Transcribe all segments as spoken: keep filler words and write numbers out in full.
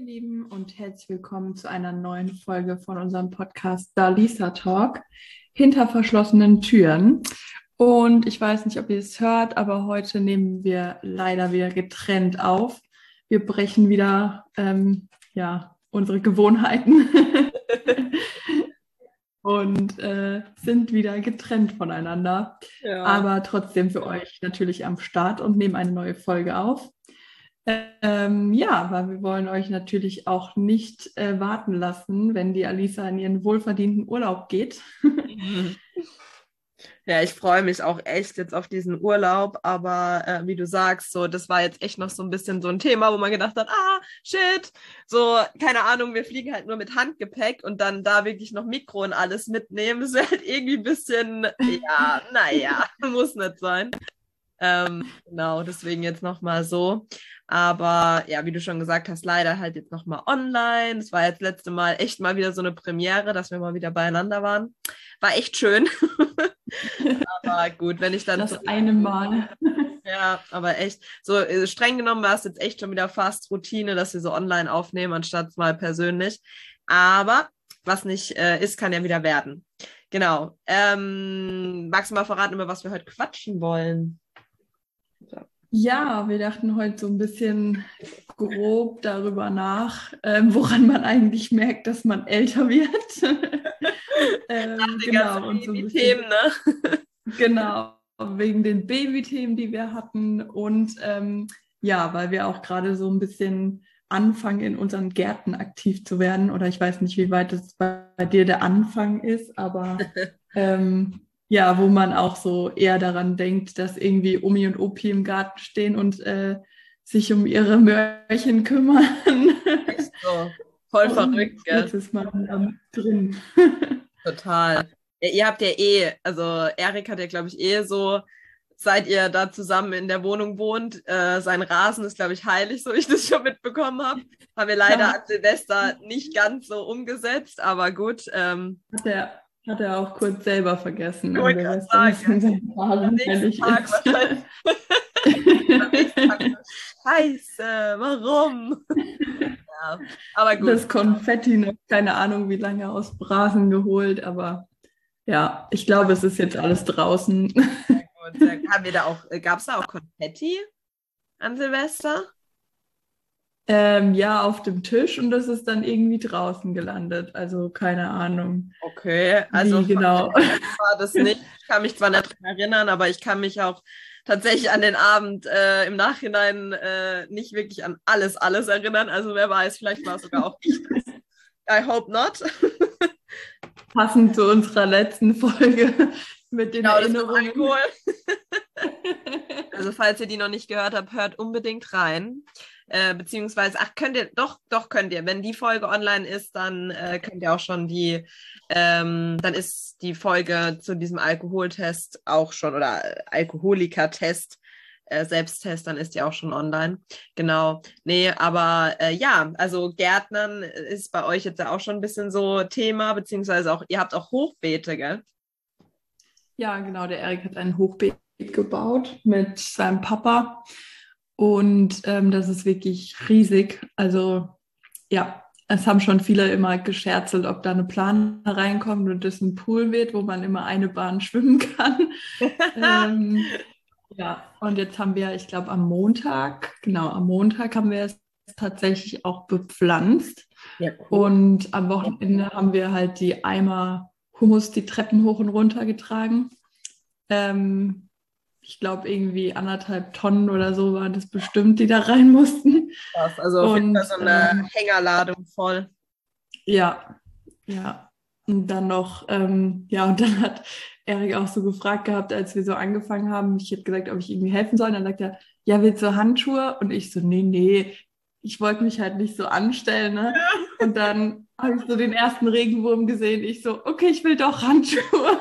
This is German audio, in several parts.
Lieben und herzlich willkommen zu einer neuen Folge von unserem Podcast Dalisa Talk hinter verschlossenen Türen. Und ich weiß nicht, ob ihr es hört, aber heute nehmen wir leider wieder getrennt auf. Wir brechen wieder ähm, ja, unsere Gewohnheiten und äh, sind wieder getrennt voneinander. Ja. Aber trotzdem für euch natürlich am Start und nehmen eine neue Folge auf. Ähm, ja, weil wir wollen euch natürlich auch nicht äh, warten lassen, wenn die Alisa in ihren wohlverdienten Urlaub geht. Ja, ich freue mich auch echt jetzt auf diesen Urlaub, aber äh, wie du sagst, so, das war jetzt echt noch so ein bisschen so ein Thema, wo man gedacht hat, ah, shit, so, keine Ahnung, wir fliegen halt nur mit Handgepäck und dann da wirklich noch Mikro und alles mitnehmen, das wäre halt irgendwie ein bisschen, ja, naja, muss nicht sein. Ähm, genau, deswegen jetzt nochmal so. Aber ja, wie du schon gesagt hast, leider halt jetzt nochmal online. Es war jetzt das letzte Mal echt mal wieder so eine Premiere, dass wir mal wieder beieinander waren. War echt schön. Aber gut, wenn ich dann... Das so, eine Mal. Ja, aber echt, so äh, streng genommen war es jetzt echt schon wieder fast Routine, dass wir so online aufnehmen, anstatt mal persönlich. Aber was nicht äh, ist, kann ja wieder werden. Genau. Ähm, magst du mal verraten, über was wir heute quatschen wollen? Ja, wir dachten heute so ein bisschen grob darüber nach, ähm, woran man eigentlich merkt, dass man älter wird. ähm, Die genau, ganzen und so ein bisschen, Themen, ne? genau, wegen den Babythemen, die wir hatten und ähm, ja, weil wir auch gerade so ein bisschen anfangen, in unseren Gärten aktiv zu werden. Oder ich weiß nicht, wie weit es bei, bei dir der Anfang ist, aber ähm, ja, wo man auch so eher daran denkt, dass irgendwie Omi und Opi im Garten stehen und äh, sich um ihre Möhrchen kümmern. Echt so. Voll Und verrückt, gell? jetzt ist man ähm, drin. Total. Ja, ihr habt ja eh, also Erik hat ja, glaube ich, eh so, seit ihr da zusammen in der Wohnung wohnt, äh, sein Rasen ist, glaube ich, heilig, so wie ich das schon mitbekommen habe. Haben wir leider Ja. an Silvester nicht ganz so umgesetzt, aber gut. Ähm, Hat er, hat er auch kurz selber vergessen ich an wollte gerade Silvester, dass sagen, sein am Rasen nächsten heilig Tag ist. wahrscheinlich. Am nächsten Tag so, Scheiße, warum? Ja, aber gut. Das Konfetti noch, keine Ahnung, wie lange aus Brasen geholt, aber ja, ich glaube, es ist jetzt alles draußen. Sehr gut, sehr gut. Haben wir da auch, gab es da auch Konfetti an Silvester? Ähm, ja, auf dem Tisch und das ist dann irgendwie draußen gelandet. Also keine Ahnung, Okay, also wie genau. war das nicht. Ich kann mich zwar nicht dran erinnern, aber ich kann mich auch tatsächlich an den Abend äh, im Nachhinein äh, nicht wirklich an alles, alles erinnern. Also wer weiß, vielleicht war es sogar auch ich. I hope not. Passend zu unserer letzten Folge mit den Genau, das mit dem Erinnerungen. Alkohol. Also falls ihr die noch nicht gehört habt, hört unbedingt rein. Äh, beziehungsweise, ach, könnt ihr, doch, doch könnt ihr. Wenn die Folge online ist, dann äh, könnt ihr auch schon die, ähm, dann ist die Folge zu diesem Alkoholtest auch schon, oder Alkoholiker-Test, äh, Selbsttest, dann ist die auch schon online. Genau. Nee, aber äh, ja, also Gärtnern ist bei euch jetzt ja auch schon ein bisschen so Thema, beziehungsweise auch, ihr habt auch Hochbeete, gell? Ja, genau, der Erik hat ein Hochbeet gebaut mit seinem Papa und ähm, das ist wirklich riesig. Also ja, es haben schon viele immer gescherzelt, ob da eine Plane reinkommt und das ein Pool wird, wo man immer eine Bahn schwimmen kann. ähm, ja, und jetzt haben wir, ich glaube, am Montag, genau, am Montag haben wir es tatsächlich auch bepflanzt. Ja, cool. Und am Wochenende haben wir halt die Eimer Hummus die Treppen hoch und runter getragen. Ähm, ich glaube, irgendwie anderthalb Tonnen oder so waren das bestimmt, die da rein mussten. Krass, also auf jeden Fall Und so eine ähm, Hängerladung voll. ja, ja. Und dann noch, ähm, ja, und dann hat Erik auch so gefragt gehabt, als wir so angefangen haben. Ich habe gesagt, ob ich irgendwie helfen soll. Und dann sagt er, ja, willst du Handschuhe? Und ich so, nee, nee, ich wollte mich halt nicht so anstellen, ne? Und dann habe ich so den ersten Regenwurm gesehen. Ich so, okay, ich will doch Handschuhe.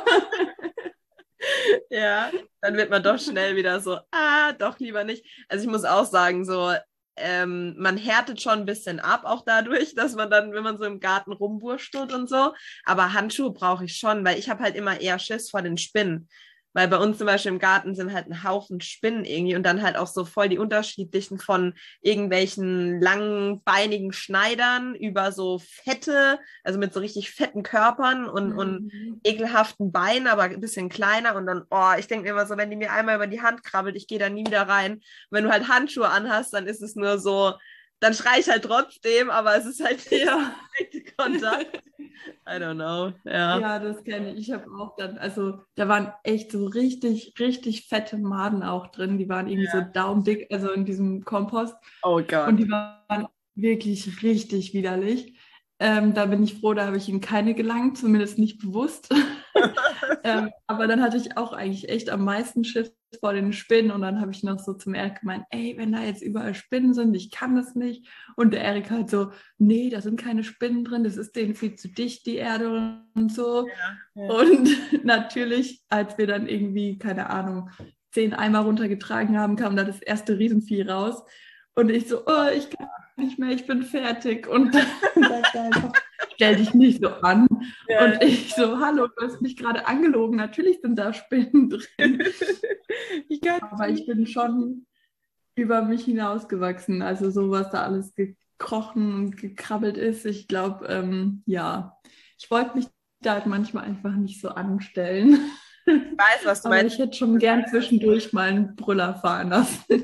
Ja, dann wird man doch schnell wieder so, ah, doch lieber nicht. Also ich muss auch sagen, so, ähm, man härtet schon ein bisschen ab, auch dadurch, dass man dann, wenn man so im Garten rumwurstelt und so. Aber Handschuhe brauche ich schon, weil ich habe halt immer eher Schiss vor den Spinnen. weil bei uns zum Beispiel im Garten sind halt ein Haufen Spinnen irgendwie und dann halt auch so voll die unterschiedlichen von irgendwelchen langen, beinigen Schneidern über so fette, also mit so richtig fetten Körpern und, Mhm. und ekelhaften Beinen, aber ein bisschen kleiner und dann, oh, ich denke mir immer so, wenn die mir einmal über die Hand krabbelt, ich gehe da nie wieder rein. Und wenn du halt Handschuhe anhast, dann ist es nur so, dann schrei ich halt trotzdem, aber es ist halt nicht Ja. Kontakt. I don't know, ja. Ja, das kenne ich. Ich habe auch dann, also da waren echt so richtig, richtig fette Maden auch drin. Die waren irgendwie so daumendick, also in diesem Kompost. Oh Gott. Und die waren wirklich richtig widerlich. Ähm, da bin ich froh, da habe ich ihnen keine gelangt, zumindest nicht bewusst. ähm, aber dann hatte ich auch eigentlich echt am meisten Schiss vor den Spinnen und dann habe ich noch so zum Erik gemeint, ey, wenn da jetzt überall Spinnen sind, ich kann das nicht. Und der Erik halt so, nee, da sind keine Spinnen drin, das ist denen viel zu dicht, die Erde und so. Ja, ja. Und natürlich, als wir dann irgendwie, keine Ahnung, zehn Eimer runtergetragen haben, kam da das erste Riesenvieh raus. Und ich so, oh, ich kann nicht mehr, ich bin fertig. Und dann sagt er einfach, stell dich nicht so an. Ja. Und ich so, hallo, du hast mich gerade angelogen. Natürlich sind da Spinnen drin. Ich kann Aber ich bin schon über mich hinausgewachsen. Also so, was da alles gekrochen und gekrabbelt ist. Ich glaube, ähm, ja, ich wollte mich da halt manchmal einfach nicht so anstellen. Ich weiß, was du Aber meinst. ich hätte schon gern zwischendurch mal einen Brüller fahren lassen.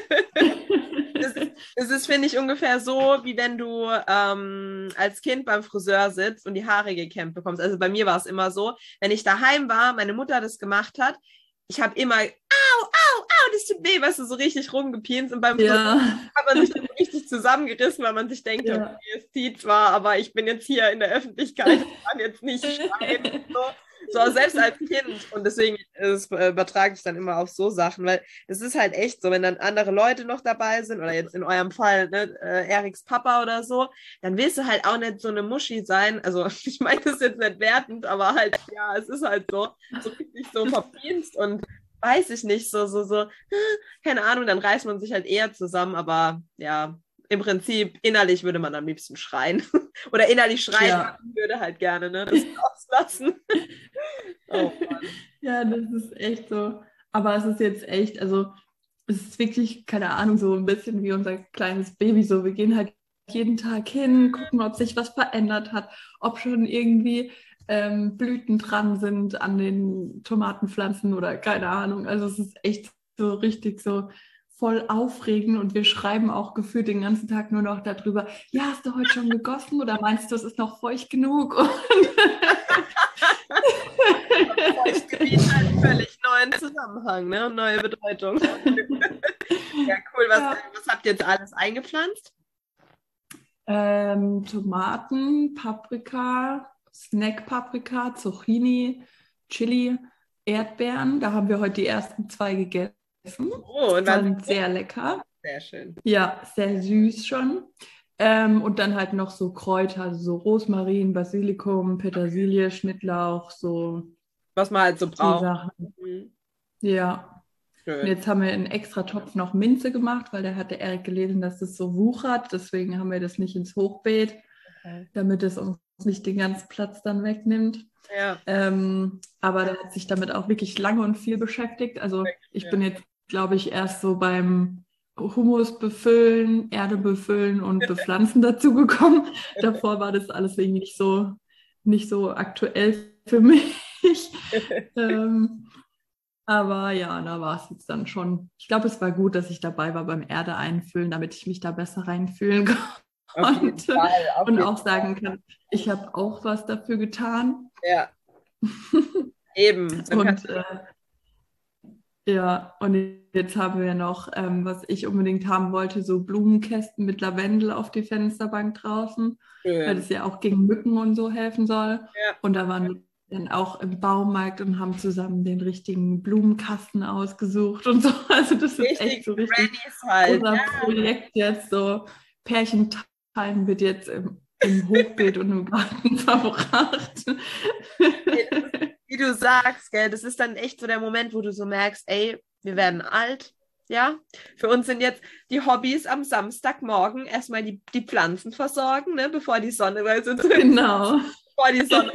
Das ist, das ist finde ich, ungefähr so, wie wenn du ähm, als Kind beim Friseur sitzt und die Haare gekämmt bekommst. Also bei mir war es immer so, wenn ich daheim war, meine Mutter das gemacht hat, ich habe immer, au, au, au, das tut weh, weißt du, so richtig rumgepienst und beim Friseur Ja. hat man sich dann richtig zusammengerissen, weil man sich denkt, Ja. okay, es zieht zwar, aber ich bin jetzt hier in der Öffentlichkeit, ich kann jetzt nicht schreien. So. So, selbst als Kind. Und deswegen ist, äh, übertrage ich dann immer auf so Sachen, weil es ist halt echt so, wenn dann andere Leute noch dabei sind, oder jetzt in eurem Fall, ne, äh, Eriks Papa oder so, dann willst du halt auch nicht so eine Muschi sein. Also, ich meine das jetzt nicht wertend, aber halt, ja, es ist halt so, so richtig so verpienst und weiß ich nicht, so, so, so, keine Ahnung, dann reißt man sich halt eher zusammen, aber ja, im Prinzip innerlich würde man am liebsten schreien. Oder innerlich schreien, Ja. man würde halt gerne, ne, das auslassen. Oh Mann. Ja, das ist echt so. Aber es ist jetzt echt, also es ist wirklich, keine Ahnung, so ein bisschen wie unser kleines Baby. So, wir gehen halt jeden Tag hin, gucken, ob sich was verändert hat, ob schon irgendwie ähm, Blüten dran sind an den Tomatenpflanzen oder keine Ahnung. Also es ist echt so richtig so voll aufregend und wir schreiben auch gefühlt den ganzen Tag nur noch darüber, ja, hast du heute schon gegossen oder meinst du, es ist noch feucht genug? Und Feuchtgebiet hat einen völlig neuen Zusammenhang, ne? Und neue Bedeutung. Ja, cool. Was, Ja. was habt ihr jetzt alles eingepflanzt? Ähm, Tomaten, Paprika, Snack-Paprika, Zucchini, Chili, Erdbeeren. Da haben wir heute die ersten zwei gegessen. Oh, und dann Waren sehr lecker. sehr schön. Ja, sehr süß schon. Ähm, und dann halt noch so Kräuter, also so Rosmarin, Basilikum, Petersilie, Schnittlauch, so Was man halt so die braucht. Sachen. Mhm. Ja. Und Schön. jetzt haben wir einen extra Topf noch Minze gemacht, weil da hat der Erik gelesen, dass das so wuchert. Deswegen haben wir das nicht ins Hochbeet, Okay. damit es uns nicht den ganzen Platz dann wegnimmt. Ja. Ähm, aber der hat sich damit auch wirklich lange und viel beschäftigt. Also ich Ja. bin jetzt, glaube ich, erst so beim Humus befüllen, Erde befüllen und bepflanzen dazu gekommen. Davor war das alles irgendwie nicht so, nicht so aktuell für mich. ähm, aber ja, da war es jetzt dann schon. Ich glaube, es war gut, dass ich dabei war beim Erde einfüllen, damit ich mich da besser reinfühlen Auf jeden konnte Fall. Auf und jeden auch sagen kann, ich habe auch was dafür getan. Ja. Eben. Dann kannst Und äh, ja, und jetzt haben wir noch, ähm, was ich unbedingt haben wollte, so Blumenkästen mit Lavendel auf die Fensterbank draußen, du weil schön. das ja auch gegen Mücken und so helfen soll. Ja. Und da waren wir dann auch im Baumarkt und haben zusammen den richtigen Blumenkasten ausgesucht und so. Also das ist echt Richtig so richtig Grannies halt. unser Ja. Projekt jetzt. So Pärchentime wird jetzt im, im Hochbeet und im Garten verbracht. Wie du sagst, gell, das ist dann echt so der Moment, wo du so merkst, ey, wir werden alt, ja. Für uns sind jetzt die Hobbys am Samstagmorgen erstmal die, die Pflanzen versorgen, ne, bevor die Sonne, weil so Genau. bevor die Sonne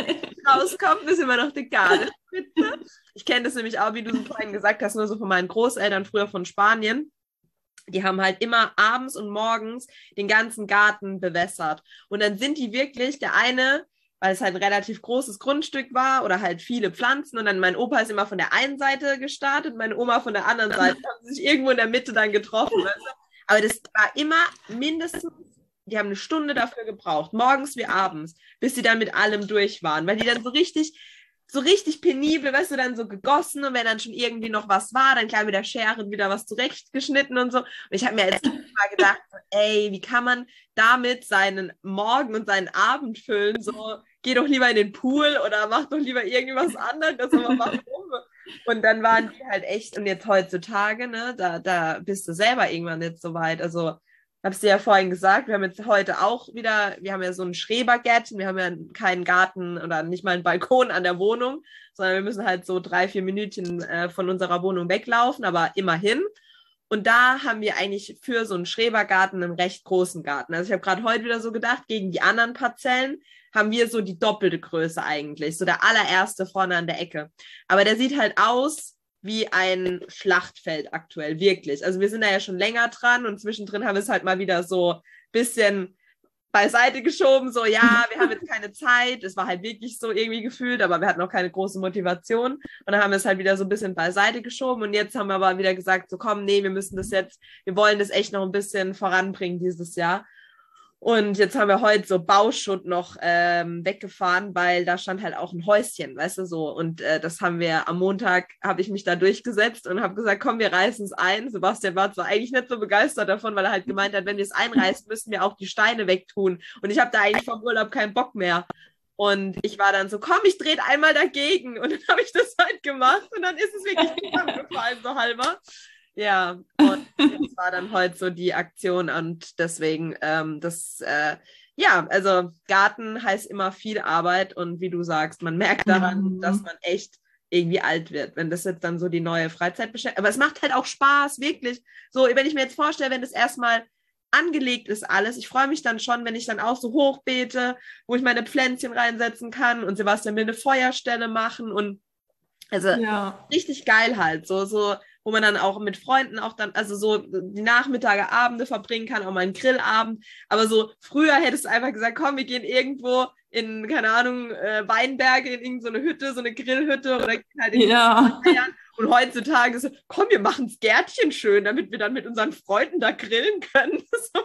rauskommt, ist immer noch die Gartenspitze. Ich kenne das nämlich auch, wie du so vorhin gesagt hast, nur so von meinen Großeltern früher von Spanien. Die haben halt immer abends und morgens den ganzen Garten bewässert. Und dann sind die wirklich, der eine, weil es halt ein relativ großes Grundstück war oder halt viele Pflanzen und dann mein Opa ist immer von der einen Seite gestartet, meine Oma von der anderen Seite. Da haben sie sich irgendwo in der Mitte dann getroffen. Weißt du? Aber das war immer mindestens, die haben eine Stunde dafür gebraucht, morgens wie abends, bis sie dann mit allem durch waren, weil die dann so richtig so richtig penibel, weißt du, dann so gegossen und wenn dann schon irgendwie noch was war, dann klar mit der Schere wieder was zurechtgeschnitten und so. Und ich habe mir als Kind mal gedacht, ey, wie kann man damit seinen Morgen und seinen Abend füllen? So, geh doch lieber in den Pool oder mach doch lieber irgendwas anderes, aber warum? Und dann waren die halt echt, und jetzt heutzutage, ne, da, da bist du selber irgendwann jetzt so weit, also hab's dir ja vorhin gesagt, wir haben jetzt heute auch wieder, wir haben ja so ein Schrebergärtchen, wir haben ja keinen Garten oder nicht mal einen Balkon an der Wohnung, sondern wir müssen halt so drei, vier Minütchen äh, von unserer Wohnung weglaufen, aber immerhin. Und da haben wir eigentlich für so einen Schrebergarten einen recht großen Garten. Also ich habe gerade heute wieder so gedacht, gegen die anderen Parzellen haben wir so die doppelte Größe eigentlich, so der allererste vorne an der Ecke. Aber der sieht halt aus wie ein Schlachtfeld aktuell, wirklich. Also wir sind da ja schon länger dran und zwischendrin haben wir es halt mal wieder so ein bisschen beiseite geschoben, so ja, wir haben jetzt keine Zeit, es war halt wirklich so irgendwie gefühlt, aber wir hatten auch keine große Motivation und dann haben wir es halt wieder so ein bisschen beiseite geschoben und jetzt haben wir aber wieder gesagt, so komm, nee, wir müssen das jetzt, wir wollen das echt noch ein bisschen voranbringen dieses Jahr. Und jetzt haben wir heute so Bauschutt noch ähm, weggefahren, weil da stand halt auch ein Häuschen, weißt du, so. Und äh, das haben wir am Montag, habe ich mich da durchgesetzt und habe gesagt, komm, wir reißen es ein. Sebastian war zwar eigentlich nicht so begeistert davon, weil er halt gemeint hat, wenn wir es einreißen, müssen wir auch die Steine wegtun. Und ich habe da eigentlich vom Urlaub keinen Bock mehr. Und ich war dann so, komm, ich drehe einmal dagegen. Und dann habe ich das halt gemacht und dann ist es wirklich zusammengefallen, so halber. Ja, und das war dann heute so die Aktion und deswegen, ähm, das, äh, ja, also Garten heißt immer viel Arbeit und wie du sagst, man merkt daran, mhm. dass man echt irgendwie alt wird, wenn das jetzt dann so die neue Freizeitbeschäftigung, aber es macht halt auch Spaß, wirklich. So, wenn ich mir jetzt vorstelle, wenn das erstmal angelegt ist alles, ich freue mich dann schon, wenn ich dann auch so hochbeete, wo ich meine Pflänzchen reinsetzen kann und Sebastian will eine Feuerstelle machen und also ja. Richtig geil halt, so, so wo man dann auch mit Freunden auch dann, also so die Nachmittage, Abende verbringen kann, auch mal einen Grillabend. Aber so früher hättest du einfach gesagt, komm, wir gehen irgendwo in, keine Ahnung, äh, Weinberge, in irgendeine Hütte, so eine Grillhütte oder halt in ja. Feiern. Und heutzutage so, komm, wir machen das Gärtchen schön, damit wir dann mit unseren Freunden da grillen können.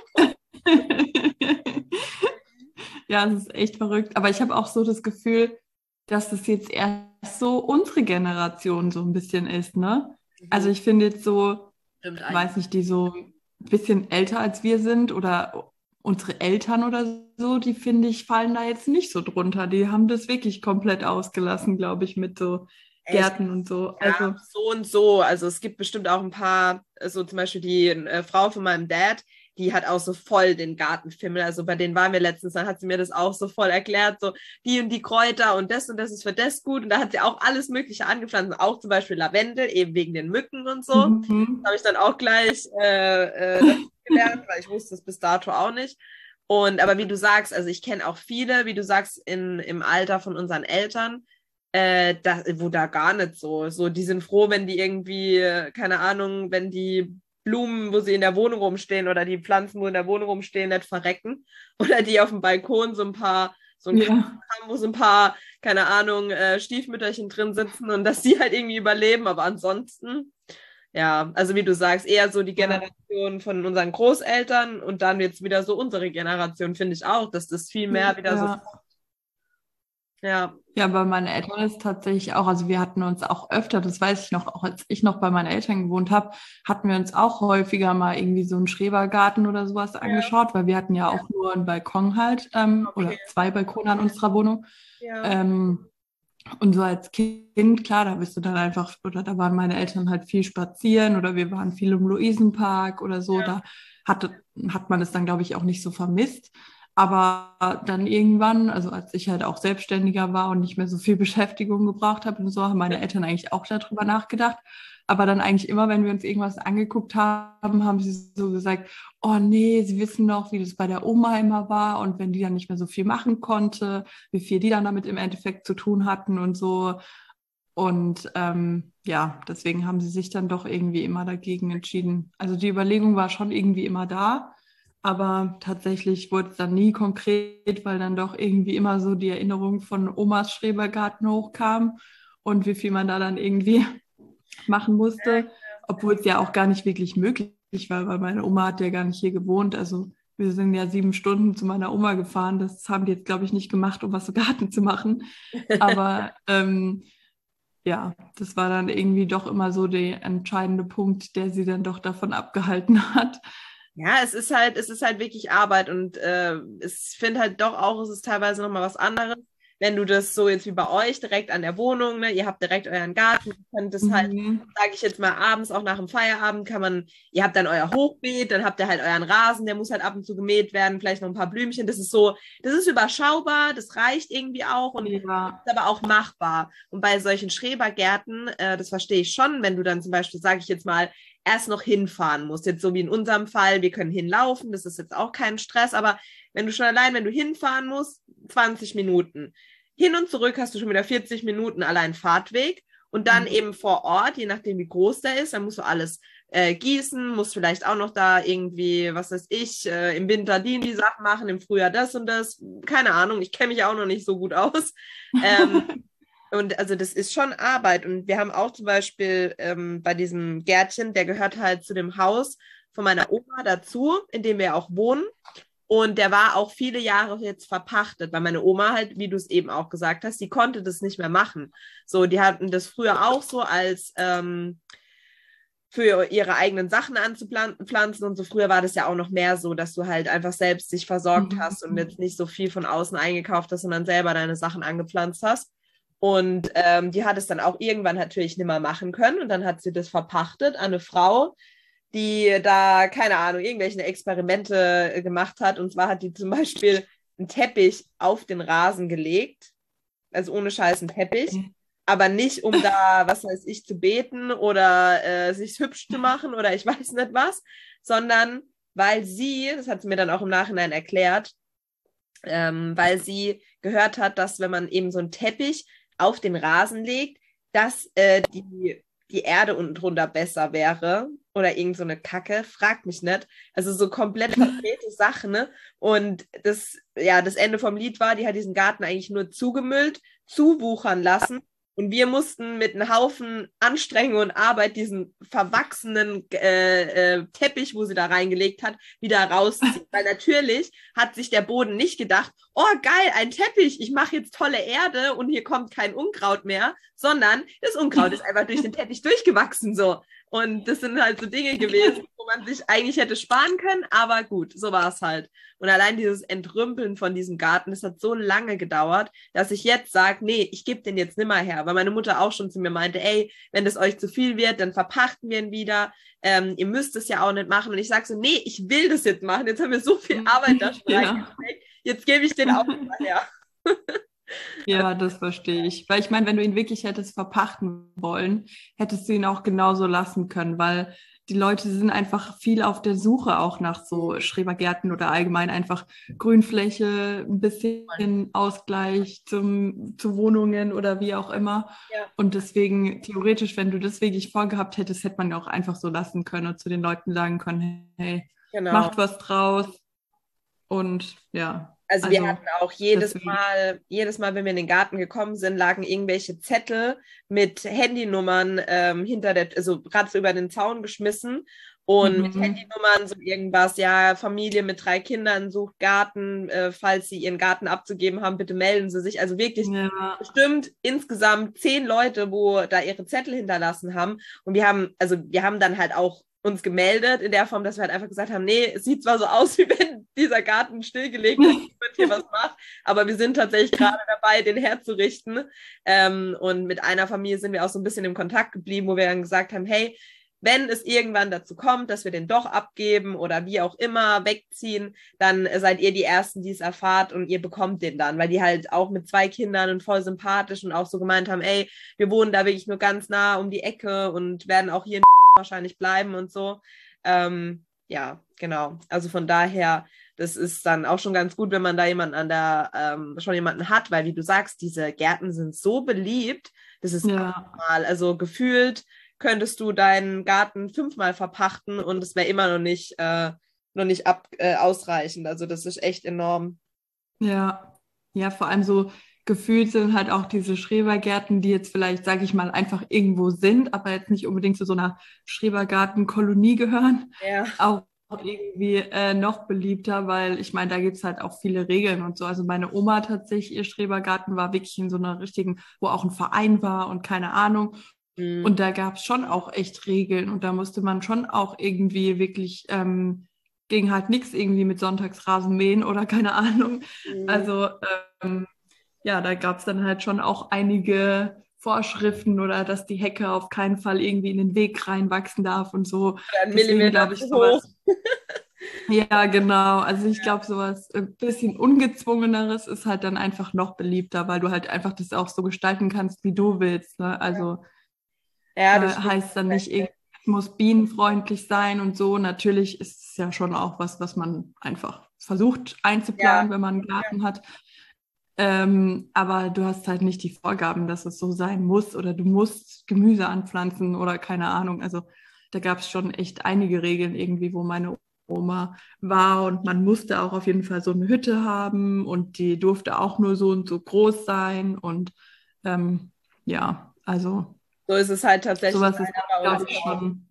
Ja, es ist echt verrückt. Aber ich habe auch so das Gefühl, dass das jetzt erst so unsere Generation so ein bisschen ist, ne? Also ich finde jetzt so, ich weiß nicht, die so ein bisschen älter als wir sind oder unsere Eltern oder so, die finde ich, fallen da jetzt nicht so drunter. Die haben das wirklich komplett ausgelassen, glaube ich, mit so Gärten Echt? Und so. Ja, also so und so. Also es gibt bestimmt auch ein paar, so zum Beispiel die äh, Frau von meinem Dad, die hat auch so voll den Gartenfimmel, also bei denen waren wir letztens, dann hat sie mir das auch so voll erklärt, so die und die Kräuter und das und das ist für das gut und da hat sie auch alles mögliche angepflanzt, auch zum Beispiel Lavendel, eben wegen den Mücken und so. Mhm. Das habe ich dann auch gleich äh, äh, gelernt, weil ich wusste es bis dato auch nicht. Und aber wie du sagst, also ich kenne auch viele, wie du sagst, in, im Alter von unseren Eltern, äh, da, wo da gar nicht so, so, die sind froh, wenn die irgendwie, keine Ahnung, wenn die Blumen, wo sie in der Wohnung rumstehen oder die Pflanzen, wo in der Wohnung rumstehen, nicht verrecken. Oder die auf dem Balkon so ein paar, so ein ja. haben, wo so ein paar, keine Ahnung, äh, Stiefmütterchen drin sitzen und dass sie halt irgendwie überleben. Aber ansonsten, ja, also wie du sagst, eher so die Generation ja. von unseren Großeltern und dann jetzt wieder so unsere Generation, finde ich auch, dass das viel mehr wieder ja. so. Ja. Ja, bei meinen Eltern ist tatsächlich auch, also wir hatten uns auch öfter, das weiß ich noch, auch als ich noch bei meinen Eltern gewohnt habe, hatten wir uns auch häufiger mal irgendwie so einen Schrebergarten oder sowas ja. angeschaut, weil wir hatten ja auch nur einen Balkon halt ähm, okay. oder zwei Balkone an unserer Wohnung. Ja. Ähm, und so als Kind, klar, da bist du dann einfach, oder da waren meine Eltern halt viel spazieren oder wir waren viel im Luisenpark oder so, ja. da hat, hat man es dann, glaube ich, auch nicht so vermisst. Aber dann irgendwann, also als ich halt auch selbstständiger war und nicht mehr so viel Beschäftigung gebraucht habe und so, haben meine Eltern eigentlich auch darüber nachgedacht. Aber dann eigentlich immer, wenn wir uns irgendwas angeguckt haben, haben sie so gesagt, oh nee, sie wissen noch, wie das bei der Oma immer war und wenn die dann nicht mehr so viel machen konnte, wie viel die dann damit im Endeffekt zu tun hatten und so. Und ähm, ja, deswegen haben sie sich dann doch irgendwie immer dagegen entschieden. Also die Überlegung war schon irgendwie immer da, aber tatsächlich wurde es dann nie konkret, weil dann doch irgendwie immer so die Erinnerung von Omas Schrebergarten hochkam und wie viel man da dann irgendwie machen musste, obwohl es ja auch gar nicht wirklich möglich war, weil meine Oma hat ja gar nicht hier gewohnt. Also wir sind ja sieben Stunden zu meiner Oma gefahren. Das haben die jetzt, glaube ich, nicht gemacht, um was im Garten zu machen. Aber ähm, ja, das war dann irgendwie doch immer so der entscheidende Punkt, der sie dann doch davon abgehalten hat. Ja, es ist halt, es ist halt wirklich Arbeit und äh, ich finde halt doch auch, es ist teilweise nochmal was anderes, wenn du das so jetzt wie bei euch direkt an der Wohnung, ne, ihr habt direkt euren Garten, ihr könnt das halt, Mhm. sage ich jetzt mal, abends auch nach dem Feierabend kann man, ihr habt dann euer Hochbeet, dann habt ihr halt euren Rasen, der muss halt ab und zu gemäht werden, vielleicht noch ein paar Blümchen, das ist so, das ist überschaubar, das reicht irgendwie auch und Ja. ist aber auch machbar. Und bei solchen Schrebergärten, äh, das verstehe ich schon, wenn du dann zum Beispiel, sage ich jetzt mal, erst noch hinfahren musst. Jetzt so wie in unserem Fall, wir können hinlaufen, das ist jetzt auch kein Stress, aber wenn du schon allein, wenn du hinfahren musst, zwanzig Minuten. Hin und zurück hast du schon wieder vierzig Minuten allein Fahrtweg und dann Mhm. eben vor Ort, je nachdem wie groß der ist, dann musst du alles äh, gießen, musst vielleicht auch noch da irgendwie, was weiß ich, äh, im Winter die, die Sachen machen, im Frühjahr das und das, keine Ahnung, ich kenne mich auch noch nicht so gut aus. Ähm, Und also das ist schon Arbeit. Und wir haben auch zum Beispiel ähm, bei diesem Gärtchen, der gehört halt zu dem Haus von meiner Oma dazu, in dem wir auch wohnen. Und der war auch viele Jahre jetzt verpachtet, weil meine Oma halt, wie du es eben auch gesagt hast, die konnte das nicht mehr machen. So, die hatten das früher auch so als ähm, für ihre eigenen Sachen anzupflanzen und so. Früher war das ja auch noch mehr so, dass du halt einfach selbst dich versorgt hast und jetzt Mhm. nicht so viel von außen eingekauft hast, sondern selber deine Sachen angepflanzt hast. Und ähm, die hat es dann auch irgendwann natürlich nicht mehr machen können und dann hat sie das verpachtet an eine Frau, die da, keine Ahnung, irgendwelche Experimente äh, gemacht hat. Und zwar hat die zum Beispiel einen Teppich auf den Rasen gelegt, also ohne Scheiß einen Teppich, aber nicht, um da, was weiß ich, zu beten oder äh, sich hübsch zu machen oder ich weiß nicht was, sondern weil sie, das hat sie mir dann auch im Nachhinein erklärt, ähm, weil sie gehört hat, dass wenn man eben so einen Teppich auf den Rasen legt, dass äh, die, die Erde unten drunter besser wäre oder irgend so eine Kacke, fragt mich nicht. Also so komplett verdrehte Sachen, ne? Und das, ja, das Ende vom Lied war, die hat diesen Garten eigentlich nur zugemüllt, zuwuchern lassen. Und wir mussten mit einem Haufen Anstrengung und Arbeit diesen verwachsenen äh, äh, Teppich, wo sie da reingelegt hat, wieder rausziehen. Weil natürlich hat sich der Boden nicht gedacht, oh geil, ein Teppich, ich mache jetzt tolle Erde und hier kommt kein Unkraut mehr, sondern das Unkraut ist einfach durch den Teppich durchgewachsen so. Und das sind halt so Dinge gewesen, wo man sich eigentlich hätte sparen können, aber gut, so war es halt. Und allein dieses Entrümpeln von diesem Garten, das hat so lange gedauert, dass ich jetzt sage, nee, ich gebe den jetzt nimmer her, weil meine Mutter auch schon zu mir meinte, ey, wenn das euch zu viel wird, dann verpachten wir ihn wieder, ähm, ihr müsst es ja auch nicht machen. Und ich sage so, nee, ich will das jetzt machen, jetzt haben wir so viel Arbeit da schon Ja. reingesteckt, jetzt gebe ich den auch nicht mehr her. Ja, das verstehe ich. Weil ich meine, wenn du ihn wirklich hättest verpachten wollen, hättest du ihn auch genauso lassen können, weil die Leute sind einfach viel auf der Suche auch nach so Schrebergärten oder allgemein einfach Grünfläche, ein bisschen Ausgleich zum, zu Wohnungen oder wie auch immer. Ja, Und deswegen, theoretisch, wenn du das wirklich vorgehabt hättest, hätte man ja auch einfach so lassen können und zu den Leuten sagen können, hey, genau. macht was draus. Und ja, Also wir also hatten auch jedes deswegen. Mal, jedes Mal, wenn wir in den Garten gekommen sind, lagen irgendwelche Zettel mit Handynummern ähm, hinter der, also gerade so über den Zaun geschmissen und mit Mhm. Handynummern so irgendwas, ja, Familie mit drei Kindern sucht Garten, äh, falls sie ihren Garten abzugeben haben, bitte melden sie sich. Also wirklich Ja. bestimmt insgesamt zehn Leute, wo da ihre Zettel hinterlassen haben. Und wir haben, also wir haben dann halt auch uns gemeldet in der Form, dass wir halt einfach gesagt haben, nee, es sieht zwar so aus, wie wenn dieser Garten stillgelegt ist, wenn hier was macht, aber wir sind tatsächlich gerade dabei, den herzurichten. Ähm, und mit einer Familie sind wir auch so ein bisschen im Kontakt geblieben, wo wir dann gesagt haben, hey, wenn es irgendwann dazu kommt, dass wir den doch abgeben oder wie auch immer wegziehen, dann seid ihr die Ersten, die es erfahrt und ihr bekommt den dann, weil die halt auch mit zwei Kindern und voll sympathisch und auch so gemeint haben, ey, wir wohnen da wirklich nur ganz nah um die Ecke und werden auch hier in wahrscheinlich bleiben und so. Ähm, ja, genau. Also von daher, das ist dann auch schon ganz gut, wenn man da jemanden an der, ähm, schon jemanden hat, weil wie du sagst, diese Gärten sind so beliebt, das ist Ja. mal, also gefühlt könntest du deinen Garten fünfmal verpachten und es wäre immer noch nicht, äh, noch nicht ab, äh, ausreichend. Also das ist echt enorm. Ja, ja, vor allem so gefühlt sind halt auch diese Schrebergärten, die jetzt vielleicht, sage ich mal, einfach irgendwo sind, aber jetzt nicht unbedingt zu so einer Schrebergartenkolonie gehören, Ja. auch irgendwie äh, noch beliebter, weil ich meine, da gibt's halt auch viele Regeln und so. Also meine Oma tatsächlich, ihr Schrebergarten war wirklich in so einer richtigen, wo auch ein Verein war und keine Ahnung. Mhm. Und da gab's schon auch echt Regeln und da musste man schon auch irgendwie wirklich ähm, ging halt nichts irgendwie mit Sonntagsrasen mähen oder keine Ahnung. Mhm. Also ähm, ja, da gab es dann halt schon auch einige Vorschriften oder dass die Hecke auf keinen Fall irgendwie in den Weg reinwachsen darf und so. Oder ein Deswegen Millimeter glaube ich zu hoch. sowas. Ja, genau. Also ich glaube sowas ein bisschen ungezwungeneres ist halt dann einfach noch beliebter, weil du halt einfach das auch so gestalten kannst, wie du willst. Ne? Also Ja, das da stimmt. heißt dann nicht, irgendwie, es muss bienenfreundlich sein und so. Natürlich ist es ja schon auch was, was man einfach versucht einzuplanen, Ja, wenn man einen Garten hat. Ähm, aber du hast halt nicht die Vorgaben, dass es so sein muss oder du musst Gemüse anpflanzen oder keine Ahnung. Also da gab es schon echt einige Regeln irgendwie, wo meine Oma war und man musste auch auf jeden Fall so eine Hütte haben und die durfte auch nur so und so groß sein und ähm, ja, also so ist es halt tatsächlich sowas ist, leider bei uns glaube ich, auch. schon.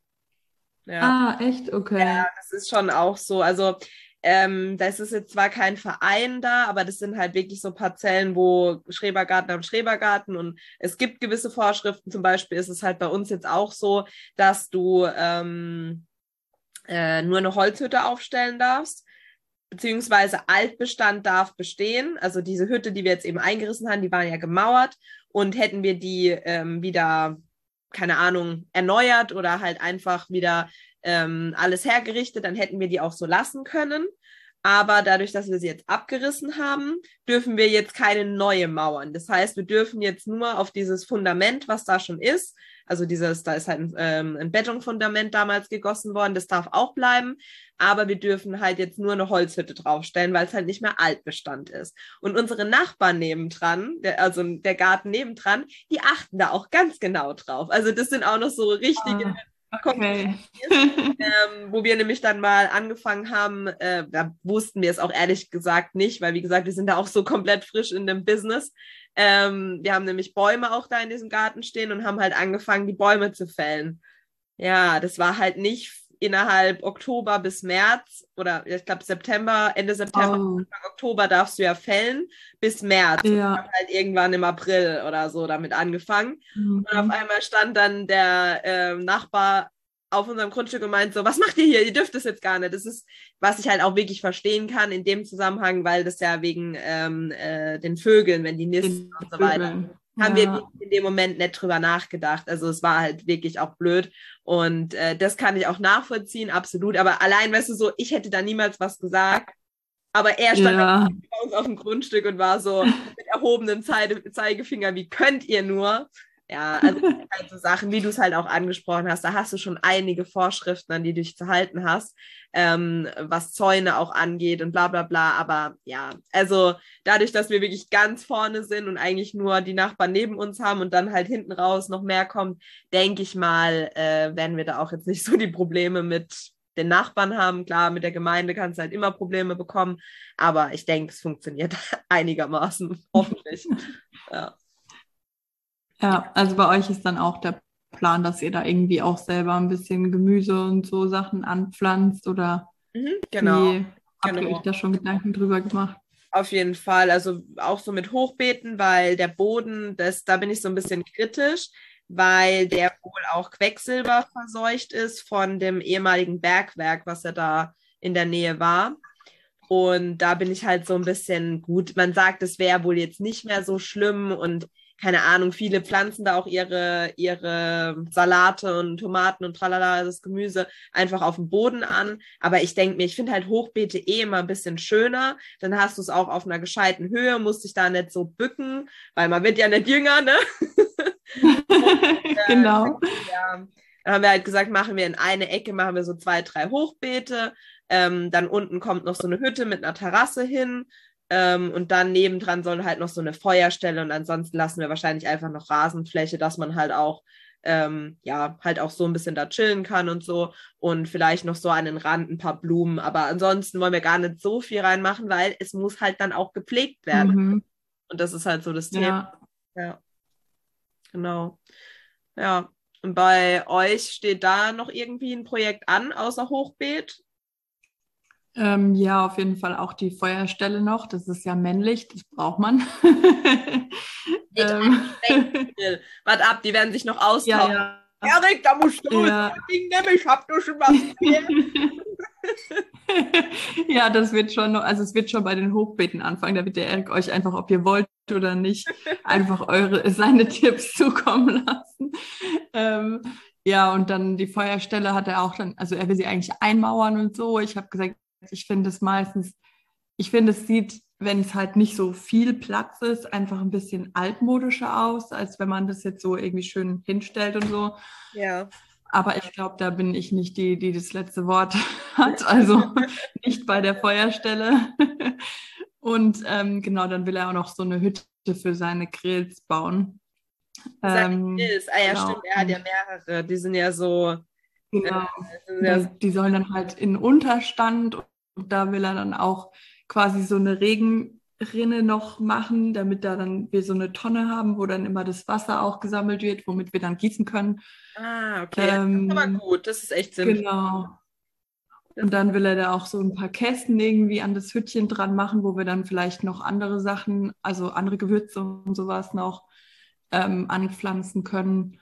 Ja. Ah, echt? Okay. Das ist schon auch so. Also, ähm, das ist jetzt zwar kein Verein da, aber das sind halt wirklich so Parzellen, wo Schrebergarten am Schrebergarten und es gibt gewisse Vorschriften. Zum Beispiel ist es halt bei uns jetzt auch so, dass du ähm, äh, nur eine Holzhütte aufstellen darfst, beziehungsweise Altbestand darf bestehen. Also diese Hütte, die wir jetzt eben eingerissen haben, die waren ja gemauert und hätten wir die ähm, wieder, keine Ahnung, erneuert oder halt einfach wieder ähm, alles hergerichtet, dann hätten wir die auch so lassen können. Aber dadurch, dass wir sie jetzt abgerissen haben, dürfen wir jetzt keine neue Mauern. Das heißt, wir dürfen jetzt nur auf dieses Fundament, was da schon ist, also dieses, da ist halt ein, ähm, ein Betonfundament damals gegossen worden, das darf auch bleiben, aber wir dürfen halt jetzt nur eine Holzhütte draufstellen, weil es halt nicht mehr Altbestand ist. Und unsere Nachbarn nebendran, der, also der Garten nebendran, die achten da auch ganz genau drauf. Also das sind auch noch so richtige Ah, Komplizen, okay. ähm, wo wir nämlich dann mal angefangen haben, äh, da wussten wir es auch ehrlich gesagt nicht, weil wie gesagt, wir sind da auch so komplett frisch in dem Business. Ähm, wir haben nämlich Bäume auch da in diesem Garten stehen und haben halt angefangen, die Bäume zu fällen. Ja, das war halt nicht innerhalb Oktober bis März oder ich glaube September, Ende September, Oh, Anfang Oktober darfst du ja fällen bis März. Und ich habe ja. halt irgendwann im April oder so damit angefangen. Und auf Mhm. einmal stand dann der ähm, Nachbar auf unserem Grundstück und meint so, was macht ihr hier? Ihr dürft das jetzt gar nicht. Das ist, was ich halt auch wirklich verstehen kann in dem Zusammenhang, weil das ja wegen ähm, äh, den Vögeln, wenn die nisten Den und so weiter, Vögeln. haben wir Ja. in dem Moment nicht drüber nachgedacht. Also es war halt wirklich auch blöd. Und äh, das kann ich auch nachvollziehen, absolut. Aber allein, weißt du, so, ich hätte da niemals was gesagt. Aber er stand Ja. bei uns auf dem Grundstück und war so mit erhobenem Zeige Zeigefinger, wie könnt ihr nur? Ja, also halt so Sachen, wie du es halt auch angesprochen hast, da hast du schon einige Vorschriften, an die du dich zu halten hast, ähm, was Zäune auch angeht und bla bla bla. Aber ja, also dadurch, dass wir wirklich ganz vorne sind und eigentlich nur die Nachbarn neben uns haben und dann halt hinten raus noch mehr kommt, denke ich mal, äh, werden wir da auch jetzt nicht so die Probleme mit den Nachbarn haben. Klar, mit der Gemeinde kannst du halt immer Probleme bekommen, aber ich denke, es funktioniert einigermaßen, hoffentlich. Ja. Ja, also bei euch ist dann auch der Plan, dass ihr da irgendwie auch selber ein bisschen Gemüse und so Sachen anpflanzt oder Mhm, genau, wie habt ihr euch genau. da schon Gedanken drüber gemacht? Auf jeden Fall, also auch so mit Hochbeeten, weil der Boden, das, da bin ich so ein bisschen kritisch, weil der wohl auch Quecksilber verseucht ist von dem ehemaligen Bergwerk, was ja da in der Nähe war. Und da bin ich halt so ein bisschen gut. Man sagt, es wäre wohl jetzt nicht mehr so schlimm und keine Ahnung, viele pflanzen da auch ihre, ihre Salate und Tomaten und tralala, das Gemüse einfach auf dem Boden an. Aber ich denke mir, ich finde halt Hochbeete eh immer ein bisschen schöner. Dann hast du es auch auf einer gescheiten Höhe, musst dich da nicht so bücken, weil man wird ja nicht jünger, ne? Genau. Ja, dann haben wir halt gesagt, machen wir in eine Ecke, machen wir so zwei, drei Hochbeete. Ähm, dann unten kommt noch so eine Hütte mit einer Terrasse hin. Ähm, und dann nebendran soll halt noch so eine Feuerstelle. Und ansonsten lassen wir wahrscheinlich einfach noch Rasenfläche, dass man halt auch, ähm, ja, halt auch so ein bisschen da chillen kann und so. Und vielleicht noch so an den Rand ein paar Blumen. Aber ansonsten wollen wir gar nicht so viel reinmachen, weil es muss halt dann auch gepflegt werden. Mhm. Und das ist halt so das Thema. Ja. Ja, genau. Ja. Und bei euch steht da noch irgendwie ein Projekt an, außer Hochbeet? Ähm, ja, auf jeden Fall auch die Feuerstelle noch. Das ist ja männlich, das braucht man. Geht ähm, eigentlich weg. Warte ab, die werden sich noch ja, austauschen. ja. Erik, da musst du Ja. das Ding nehmen, ich hab dir schon was erzählt. Ja, das wird schon noch, also es wird schon bei den Hochbeeten anfangen. Da wird der Erik euch einfach, ob ihr wollt oder nicht, einfach eure, seine Tipps zukommen lassen. Ähm, ja, und dann die Feuerstelle hat er auch dann, also er will sie eigentlich einmauern und so. Ich habe gesagt, ich finde es meistens, ich finde es sieht, wenn es halt nicht so viel Platz ist, einfach ein bisschen altmodischer aus, als wenn man das jetzt so irgendwie schön hinstellt und so. Ja. Aber ich glaube, da bin ich nicht die, die das letzte Wort hat, also nicht bei der Feuerstelle. Und ähm, genau, dann will er auch noch so eine Hütte für seine Grills bauen. Seine Ähm, Grills, ah ja, genau. stimmt, er hat ja mehrere, die sind ja so, äh, Genau. sind ja Da, so die sollen dann halt in Unterstand und da will er dann auch quasi so eine Regenrinne noch machen, damit da dann wir so eine Tonne haben, wo dann immer das Wasser auch gesammelt wird, womit wir dann gießen können. ah, okay, das ist aber Ähm, gut, das ist echt sinnvoll. genau. Das, Und dann will er da auch so ein paar Kästen irgendwie an das Hütchen dran machen, wo wir dann vielleicht noch andere Sachen, also andere Gewürze und sowas noch ähm, anpflanzen können.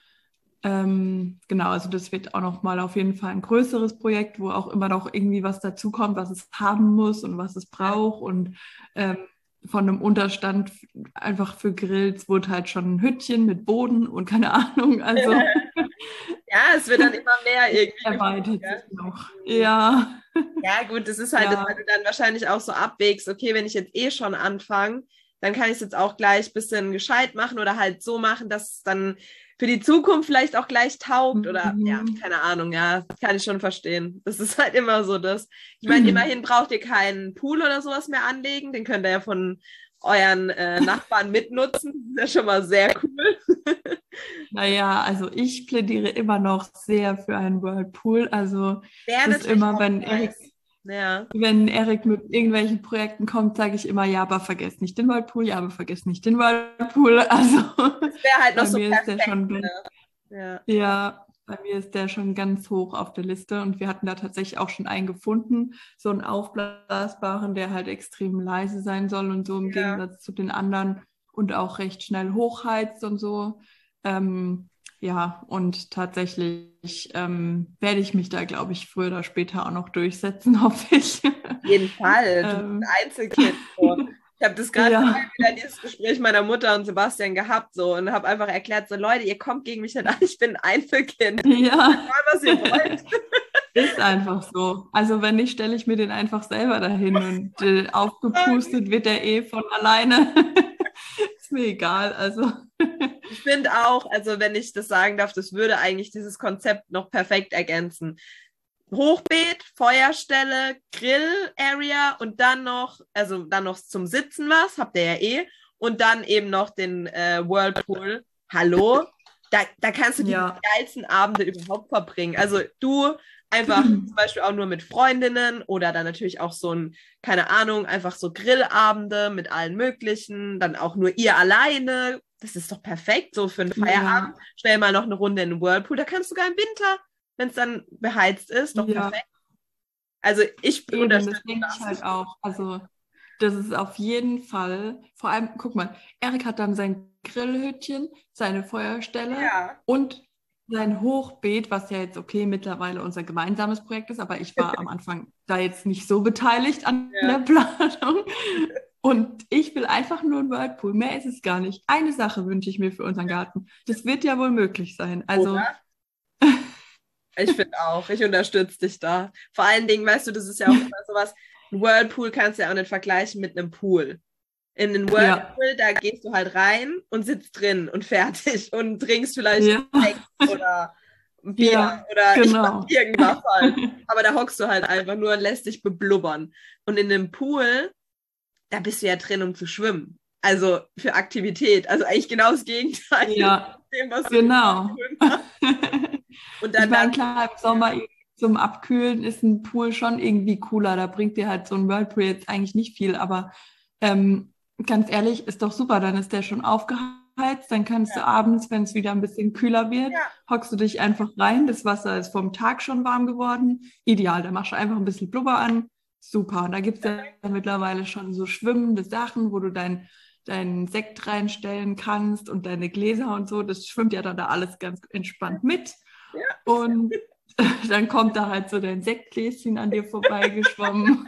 Ähm, genau, also das wird auch noch mal auf jeden Fall ein größeres Projekt, wo auch immer noch irgendwie was dazukommt, was es haben muss und was es braucht. Und ähm, von einem Unterstand einfach für Grills wurde halt schon ein Hütchen mit Boden und keine Ahnung. Also ja, es wird dann immer mehr irgendwie gefühlt, erweitert gell? sich noch. Mhm. Ja, Ja, gut, das ist halt das, weil ja, du dann wahrscheinlich auch so abwägst, okay, wenn ich jetzt eh schon anfange, dann kann ich es jetzt auch gleich ein bisschen gescheit machen oder halt so machen, dass es dann für die Zukunft vielleicht auch gleich taugt oder ja, mhm. keine Ahnung, ja, kann ich schon verstehen. Das ist halt immer so das. Ich meine, immerhin braucht ihr keinen Pool oder sowas mehr anlegen, den könnt ihr ja von euren äh, Nachbarn mitnutzen. Das ist ja schon mal sehr cool. Naja, also ich plädiere immer noch sehr für einen Whirlpool. Also Wäre es ist natürlich immer, auch wenn Erik nice. Ja. Wenn Erik mit irgendwelchen Projekten kommt, sage ich immer, ja, aber vergesst nicht den Whirlpool, ja, aber vergesst nicht den Whirlpool. Also Das wäre halt noch bei so mir ist der perfekt. schon, Ne? ganz- Ja. ja, bei mir ist der schon ganz hoch auf der Liste und wir hatten da tatsächlich auch schon einen gefunden, so einen aufblasbaren, der halt extrem leise sein soll und so im Ja. Gegensatz zu den anderen und auch recht schnell hochheizt und so. Ähm, ja, und tatsächlich ähm, werde ich mich da, glaube ich, früher oder später auch noch durchsetzen, hoffe ich. Auf jeden Fall. Du bist ähm, ein Einzelkind. So. Ich habe das gerade ja, wieder dieses Gespräch meiner Mutter und Sebastian gehabt so und habe einfach erklärt, so Leute, ihr kommt gegen mich nicht an, ich bin ein Einzelkind. ja, Egal, was ihr wollt. ist einfach so. Also wenn nicht, stelle ich mir den einfach selber dahin und äh, aufgepustet wird der eh von alleine. Ist mir egal, also. Ich finde auch, also wenn ich das sagen darf, das würde eigentlich dieses Konzept noch perfekt ergänzen. Hochbeet, Feuerstelle, Grill-Area und dann noch, also dann noch zum Sitzen was, habt ihr ja eh, und dann eben noch den äh, Whirlpool. Hallo? Da, da kannst du die Ja. geilsten Abende überhaupt verbringen. Also du einfach zum Beispiel auch nur mit Freundinnen oder dann natürlich auch so ein, keine Ahnung, einfach so Grillabende mit allen möglichen, dann auch nur ihr alleine. Das ist doch perfekt, so für einen Feierabend. Ja, Schnell mal noch eine Runde in den Whirlpool. Da kannst du sogar im Winter, wenn es dann beheizt ist, doch ja, perfekt. Also ich eben, das unterstütze denke ich das. halt auch. Also das ist auf jeden Fall, vor allem, guck mal, Erik hat dann sein Grillhütchen, seine Feuerstelle Ja. und sein Hochbeet, was ja jetzt okay mittlerweile unser gemeinsames Projekt ist, aber ich war am Anfang da jetzt nicht so beteiligt an Ja. der Planung. Und ich will einfach nur einen Whirlpool. Mehr ist es gar nicht. Eine Sache wünsche ich mir für unseren Garten. Das wird ja wohl möglich sein. Also, Oder? Ich finde auch, ich unterstütze dich da. Vor allen Dingen, weißt du, das ist ja auch immer sowas, ein Whirlpool kannst du ja auch nicht vergleichen mit einem Pool. In den Whirlpool, ja. Da gehst du halt rein und sitzt drin und fertig und trinkst vielleicht ja. Sekt oder Bier ja, oder genau. ich mach irgendwas halt. Aber da hockst du halt einfach nur und lässt dich beblubbern. Und in dem Pool, da bist du ja drin, um zu schwimmen. Also für Aktivität. Also eigentlich genau das Gegenteil. Ja, dem, was genau. Und dann, ich meine, klar, im Sommer zum Abkühlen ist ein Pool schon irgendwie cooler. Da bringt dir halt so ein Whirlpool jetzt eigentlich nicht viel. Aber ähm, ganz ehrlich, ist doch super. Dann ist der schon aufgeheizt. Dann kannst ja. du abends, wenn es wieder ein bisschen kühler wird, ja. hockst du dich einfach rein. Das Wasser ist vom Tag schon warm geworden. Ideal. Da machst du einfach ein bisschen Blubber an. Super. Und da gibt es ja mittlerweile schon so schwimmende Sachen, wo du dein deinen Sekt reinstellen kannst und deine Gläser und so. Das schwimmt ja dann da alles ganz entspannt mit. Ja. Und dann kommt da halt so dein Sektgläschen an dir vorbeigeschwommen.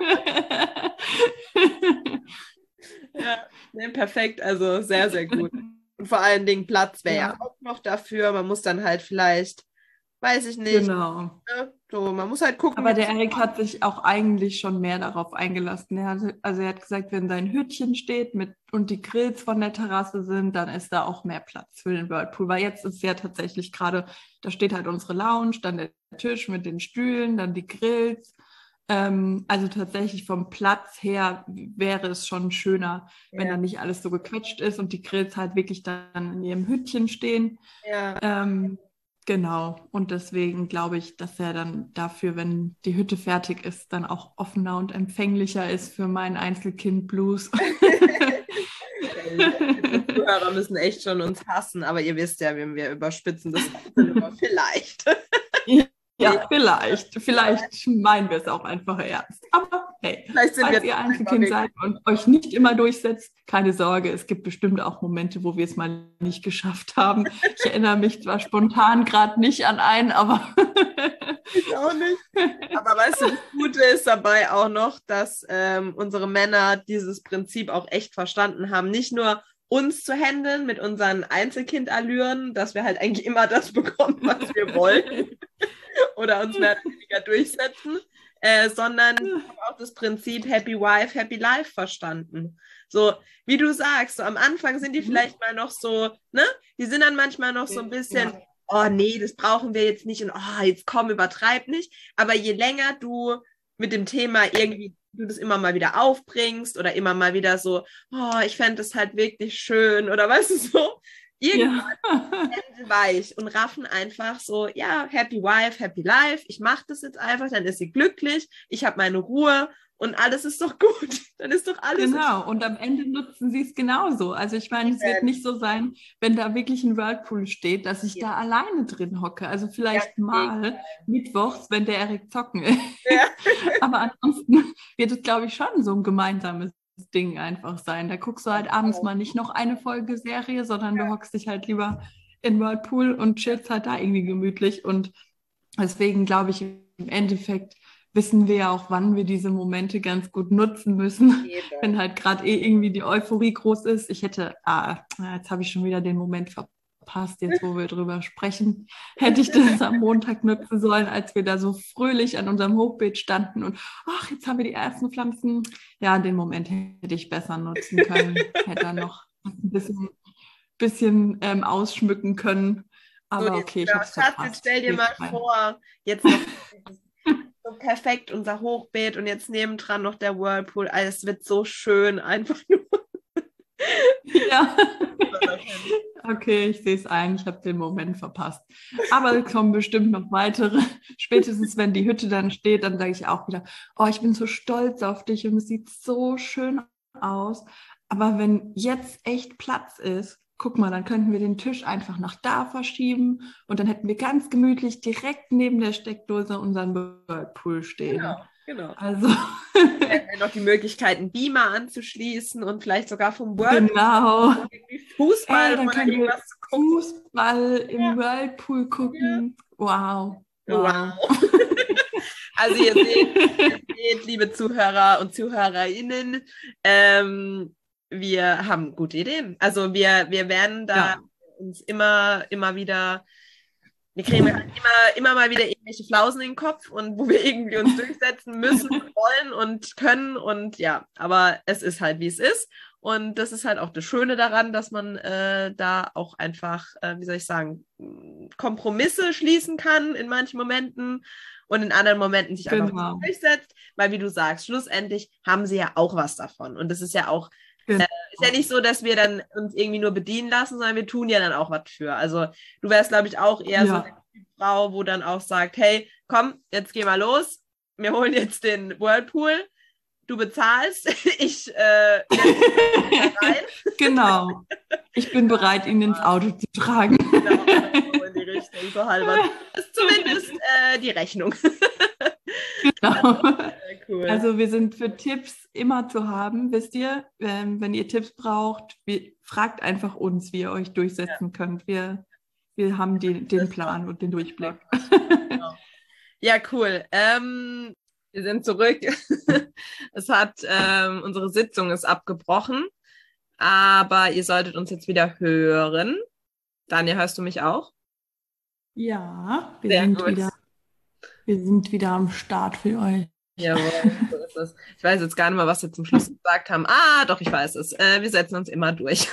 Ja, nee, perfekt. Also sehr, sehr gut. Und vor allen Dingen Platz wäre ja. ja auch noch dafür. Man muss dann halt vielleicht, weiß ich nicht. Genau. Ne? So, man muss halt gucken. Aber der Erik hat sich auch eigentlich schon mehr darauf eingelassen. Er hat, also er hat gesagt, wenn sein Hütchen steht mit, und die Grills von der Terrasse sind, dann ist da auch mehr Platz für den Whirlpool. Weil jetzt ist ja tatsächlich gerade, da steht halt unsere Lounge, dann der Tisch mit den Stühlen, dann die Grills. Ähm, also tatsächlich vom Platz her wäre es schon schöner, ja. wenn dann nicht alles so gequetscht ist und die Grills halt wirklich dann in ihrem Hütchen stehen. Ja. Ähm, Genau, und deswegen glaube ich, dass er dann dafür, wenn die Hütte fertig ist, dann auch offener und empfänglicher ist für meinen Einzelkind-Blues. Die Zuhörer müssen echt schon uns hassen, aber ihr wisst ja, wenn wir überspitzen, das immer vielleicht. Ja, vielleicht. Vielleicht meinen wir es auch einfach ernst. Aber hey, vielleicht sind falls wir ihr Einzelkind seid und euch nicht immer durchsetzt, keine Sorge, es gibt bestimmt auch Momente, wo wir es mal nicht geschafft haben. Ich erinnere mich zwar spontan gerade nicht an einen, aber... ich auch nicht. Aber weißt du, das Gute ist dabei auch noch, dass ähm, unsere Männer dieses Prinzip auch echt verstanden haben. Nicht nur uns zu handeln mit unseren Einzelkind-Allüren, dass wir halt eigentlich immer das bekommen, was wir wollen. Oder uns mehr oder weniger durchsetzen, äh, sondern auch das Prinzip Happy Wife, Happy Life verstanden. So, wie du sagst, so am Anfang sind die vielleicht mal noch so, ne? Die sind dann manchmal noch so ein bisschen, ja. oh nee, das brauchen wir jetzt nicht und oh, jetzt komm, übertreib nicht. Aber je länger du mit dem Thema irgendwie, du das immer mal wieder aufbringst oder immer mal wieder so, oh, ich fände das halt wirklich schön oder weißt du so, irgendwann ja. weich und raffen einfach so, ja, happy wife, happy life, ich mache das jetzt einfach, dann ist sie glücklich, ich habe meine Ruhe und alles ist doch gut, dann ist doch alles Genau, und am Ende nutzen sie es genauso. Also ich meine, es wird nicht so sein, wenn da wirklich ein Whirlpool steht, dass ich ja. da alleine drin hocke. Also vielleicht ja, mal ja. mittwochs, wenn der Erik zocken ist. Ja. Aber ansonsten wird es, glaube ich, schon so ein gemeinsames Ding einfach sein. Da guckst du halt abends mal nicht noch eine Folge Serie, sondern du hockst dich halt lieber in Whirlpool und chillst halt da irgendwie gemütlich. Und deswegen glaube ich, im Endeffekt wissen wir ja auch, wann wir diese Momente ganz gut nutzen müssen, Jeder. wenn halt gerade eh irgendwie die Euphorie groß ist. Ich hätte, ah, jetzt habe ich schon wieder den Moment verpasst, jetzt wo wir drüber sprechen, hätte ich das am Montag nutzen sollen, als wir da so fröhlich an unserem Hochbeet standen und ach, jetzt haben wir die ersten Pflanzen. Ja, den Moment hätte ich besser nutzen können, hätte dann noch ein bisschen, bisschen ähm, ausschmücken können. Aber so, okay, ich habe es verpasst. Jetzt stell dir mal vor, jetzt noch so perfekt unser Hochbeet und jetzt nebendran noch der Whirlpool. Also es wird so schön, einfach nur. Ja. Okay, ich sehe es ein, ich habe den Moment verpasst. Aber es kommen bestimmt noch weitere. Spätestens, wenn die Hütte dann steht, dann sage ich auch wieder, oh, ich bin so stolz auf dich und es sieht so schön aus. Aber wenn jetzt echt Platz ist, guck mal, dann könnten wir den Tisch einfach nach da verschieben und dann hätten wir ganz gemütlich direkt neben der Steckdose unseren Whirlpool stehen. Genau, genau. Also dann hätten wir noch die Möglichkeit, einen Beamer anzuschließen und vielleicht sogar vom Whirlpool genau. Fußball Ey, dann oder können irgendwas wir zu gucken. Fußball im ja. Whirlpool gucken. Ja. Wow. Wow. wow. Also ihr seht, ihr seht, liebe Zuhörer und Zuhörerinnen, ähm, wir haben gute Ideen. Also wir, wir werden da Ja. uns immer, immer wieder, wir kriegen halt immer, immer mal wieder irgendwelche Flausen in den Kopf und wo wir irgendwie uns durchsetzen müssen, wollen und können und ja, aber es ist halt, wie es ist. Und das ist halt auch das Schöne daran, dass man äh, da auch einfach, äh, wie soll ich sagen, Kompromisse schließen kann in manchen Momenten und in anderen Momenten sich einfach Genau. durchsetzt, weil wie du sagst, schlussendlich haben sie ja auch was davon. Und das ist ja auch, Genau. äh, ist ja nicht so, dass wir dann uns irgendwie nur bedienen lassen, sondern wir tun ja dann auch was für. Also du wärst, glaube ich, auch eher so Ja. eine Frau, wo dann auch sagt, hey, komm, jetzt geh mal los, wir holen jetzt den Whirlpool, du bezahlst, ich äh, setze mich da rein. Genau. Ich bin bereit, ihn ins Auto zu tragen. Genau, so in die Richtung, so halber. Das ist zumindest äh, die Rechnung. Genau. Sehr cool. Also wir sind für Tipps immer zu haben, wisst ihr. Ähm, wenn ihr Tipps braucht, wir, fragt einfach uns, wie ihr euch durchsetzen könnt. Wir, wir haben die, den Plan und den Durchblick. Genau. Ja, cool. Ähm, wir sind zurück. Es hat, ähm, unsere Sitzung ist abgebrochen, aber ihr solltet uns jetzt wieder hören. Daniel, hörst du mich auch? Ja, wir Sehr sind gut. wieder, wir sind wieder am Start für euch. Jawohl, so ist es. Ich weiß jetzt gar nicht mal, was wir zum Schluss gesagt haben. Ah, doch, ich weiß es. Äh, wir setzen uns immer durch.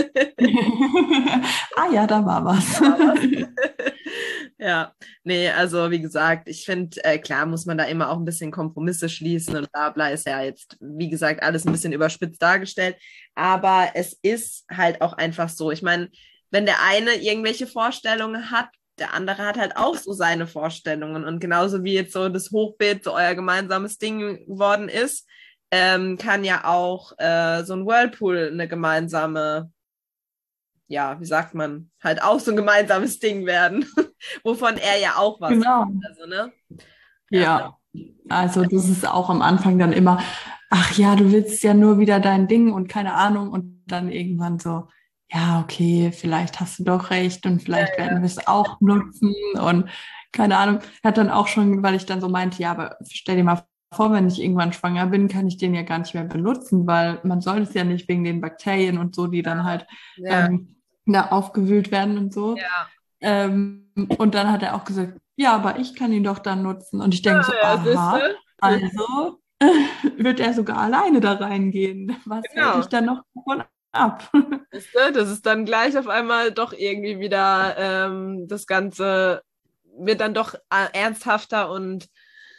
Ah ja, da war was. Da war was. Ja, nee, also wie gesagt, ich finde, äh, klar muss man da immer auch ein bisschen Kompromisse schließen und bla bla ist ja jetzt, wie gesagt, alles ein bisschen überspitzt dargestellt. Aber es ist halt auch einfach so. Ich meine, wenn der eine irgendwelche Vorstellungen hat, der andere hat halt auch so seine Vorstellungen. Und genauso wie jetzt so das Hochbeet so euer gemeinsames Ding geworden ist, ähm, kann ja auch äh, so ein Whirlpool eine gemeinsame, ja, wie sagt man, halt auch so ein gemeinsames Ding werden, wovon er ja auch was Genau. hat. Also, ne? Ja, also das ist auch am Anfang dann immer, ach ja, du willst ja nur wieder dein Ding und keine Ahnung und dann irgendwann so, ja, okay, vielleicht hast du doch recht und vielleicht Ja, ja. werden wir es auch nutzen und keine Ahnung. Hat dann auch schon, weil ich dann so meinte, ja, aber stell dir mal vor, wenn ich irgendwann schwanger bin, kann ich den ja gar nicht mehr benutzen, weil man soll es ja nicht wegen den Bakterien und so, die dann halt Ja, ähm, da aufgewühlt werden und so. ja. Ähm, und dann hat er auch gesagt, ja, aber ich kann ihn doch dann nutzen. Und ich denke so, Ja, siehste? aha, also wird er sogar alleine da reingehen. Was Genau. hält dich dann noch davon ab? Siehste? Das ist dann gleich auf einmal doch irgendwie wieder ähm, das Ganze wird dann doch äh, ernsthafter und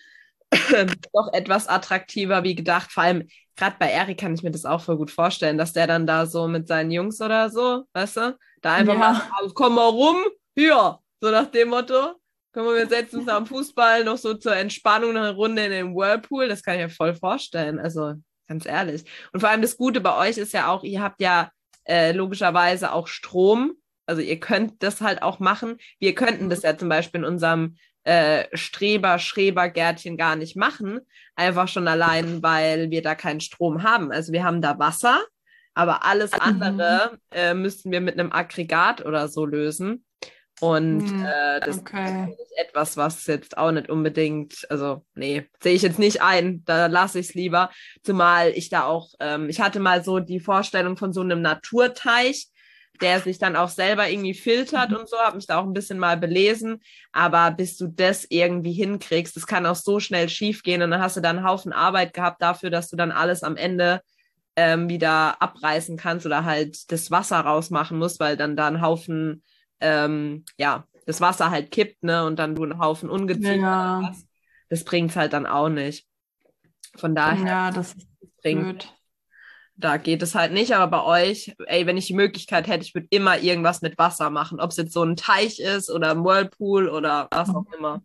doch etwas attraktiver wie gedacht. Vor allem, gerade bei Erik kann ich mir das auch voll gut vorstellen, dass der dann da so mit seinen Jungs oder so, weißt du, da einfach Ja. mal, also, komm mal rum, hier, so nach dem Motto. Können wir, wir setzen uns am Fußball noch so zur Entspannung eine Runde in den Whirlpool. Das kann ich mir voll vorstellen. Also, ganz ehrlich. Und vor allem das Gute bei euch ist ja auch, ihr habt ja äh, logischerweise auch Strom. Also ihr könnt das halt auch machen. Wir könnten das ja zum Beispiel in unserem äh, Streber-Schreber-Gärtchen gar nicht machen. Einfach schon allein, weil wir da keinen Strom haben. Also wir haben da Wasser, aber alles andere mhm. äh, müssten wir mit einem Aggregat oder so lösen. Und Hm, äh, das okay. ist etwas, was jetzt auch nicht unbedingt, also nee, sehe ich jetzt nicht ein, da lasse ich es lieber. Zumal ich da auch, ähm, ich hatte mal so die Vorstellung von so einem Naturteich, der sich dann auch selber irgendwie filtert und so, habe mich da auch ein bisschen mal belesen, aber bis du das irgendwie hinkriegst, das kann auch so schnell schief gehen und dann hast du dann einen Haufen Arbeit gehabt dafür, dass du dann alles am Ende ähm, wieder abreißen kannst oder halt das Wasser rausmachen musst, weil dann da ein Haufen ähm, ja, das Wasser halt kippt, ne, und dann du einen Haufen Ungeziefer Ja. hast. Das bringt's halt dann auch nicht. Von daher, Ja, das ist bringt, blöd. da geht es halt nicht, aber bei euch, ey, wenn ich die Möglichkeit hätte, ich würde immer irgendwas mit Wasser machen, ob es jetzt so ein Teich ist oder ein Whirlpool oder was auch immer.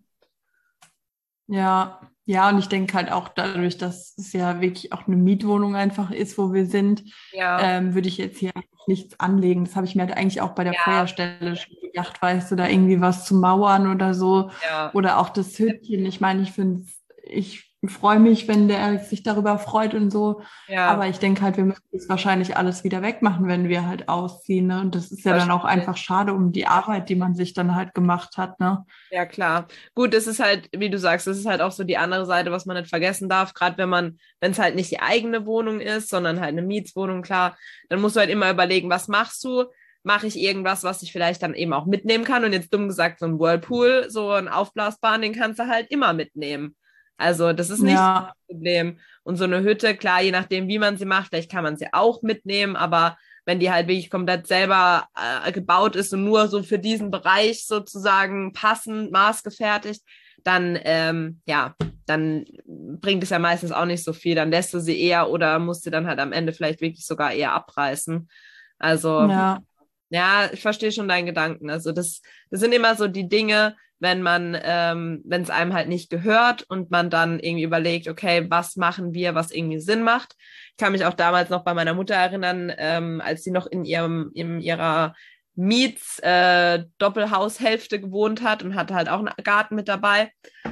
Ja, ja, und ich denke halt auch dadurch, dass es ja wirklich auch eine Mietwohnung einfach ist, wo wir sind, Ja, ähm, würde ich jetzt hier nichts anlegen. Das habe ich mir halt eigentlich auch bei der Ja. Feuerstelle schon gedacht, weißt du, da irgendwie was zu mauern oder so. ja, Oder auch das Hütchen. Ich meine, ich finde, ich freue mich, wenn der Erik sich darüber freut und so. Ja, Aber ich denke halt, wir müssen es wahrscheinlich alles wieder wegmachen, wenn wir halt ausziehen. Ne? Und das ist ja dann auch wahrscheinlich. einfach schade um die Arbeit, die man sich dann halt gemacht hat. Ne? Ja, klar. Gut, es ist halt, wie du sagst, es ist halt auch so die andere Seite, was man nicht vergessen darf. Gerade wenn man, wenn es halt nicht die eigene Wohnung ist, sondern halt eine Mietswohnung, klar, dann musst du halt immer überlegen, was machst du? Mache ich irgendwas, was ich vielleicht dann eben auch mitnehmen kann? Und jetzt dumm gesagt, so ein Whirlpool, so ein aufblasbaren, den kannst du halt immer mitnehmen. Also, das ist nicht das Ja, Problem. Und so eine Hütte, klar, je nachdem, wie man sie macht, vielleicht kann man sie auch mitnehmen, aber wenn die halt wirklich komplett selber äh, gebaut ist und nur so für diesen Bereich sozusagen passend, maßgefertigt, dann, ähm, ja, dann bringt es ja meistens auch nicht so viel. Dann lässt du sie eher oder musst du dann halt am Ende vielleicht wirklich sogar eher abreißen. Also, ja, ja, ich verstehe schon deinen Gedanken. Also das, das sind immer so die Dinge, wenn man, ähm, wenn es einem halt nicht gehört und man dann irgendwie überlegt, okay, was machen wir, was irgendwie Sinn macht. Ich kann mich auch damals noch bei meiner Mutter erinnern, ähm, als sie noch in ihrem, in ihrer Miets, äh, Doppelhaushälfte gewohnt hat und hatte halt auch einen Garten mit dabei.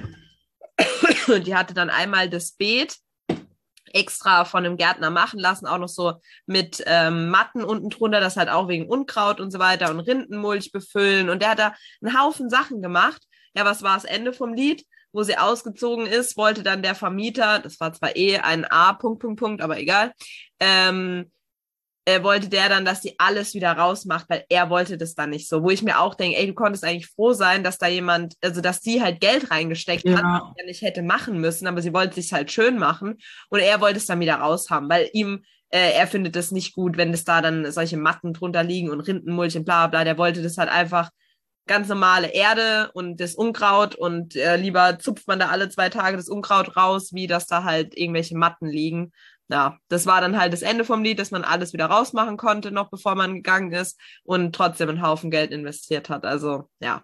Und die hatte dann einmal das Beet extra von einem Gärtner machen lassen, auch noch so mit ähm, Matten unten drunter, das halt auch wegen Unkraut und so weiter und Rindenmulch befüllen. Und der hat da einen Haufen Sachen gemacht. Ja, was war das Ende vom Lied? Wo sie ausgezogen ist, wollte dann der Vermieter, das war zwar eh ein A, Punkt, Punkt, Punkt, aber egal, ähm, äh, wollte der dann, dass die alles wieder rausmacht, weil er wollte das dann nicht so. Wo ich mir auch denke, ey, du konntest eigentlich froh sein, dass da jemand, also dass sie halt Geld reingesteckt hat, was ja, er nicht hätte machen müssen, aber sie wollte es halt schön machen und er wollte es dann wieder raushaben, weil ihm, äh, er findet es nicht gut, wenn es da dann solche Matten drunter liegen und Rindenmulch und bla bla, der wollte das halt einfach ganz normale Erde und das Unkraut und äh, lieber zupft man da alle zwei Tage das Unkraut raus, wie dass da halt irgendwelche Matten liegen. Ja, das war dann halt das Ende vom Lied, dass man alles wieder rausmachen konnte, noch bevor man gegangen ist und trotzdem einen Haufen Geld investiert hat. Also, ja.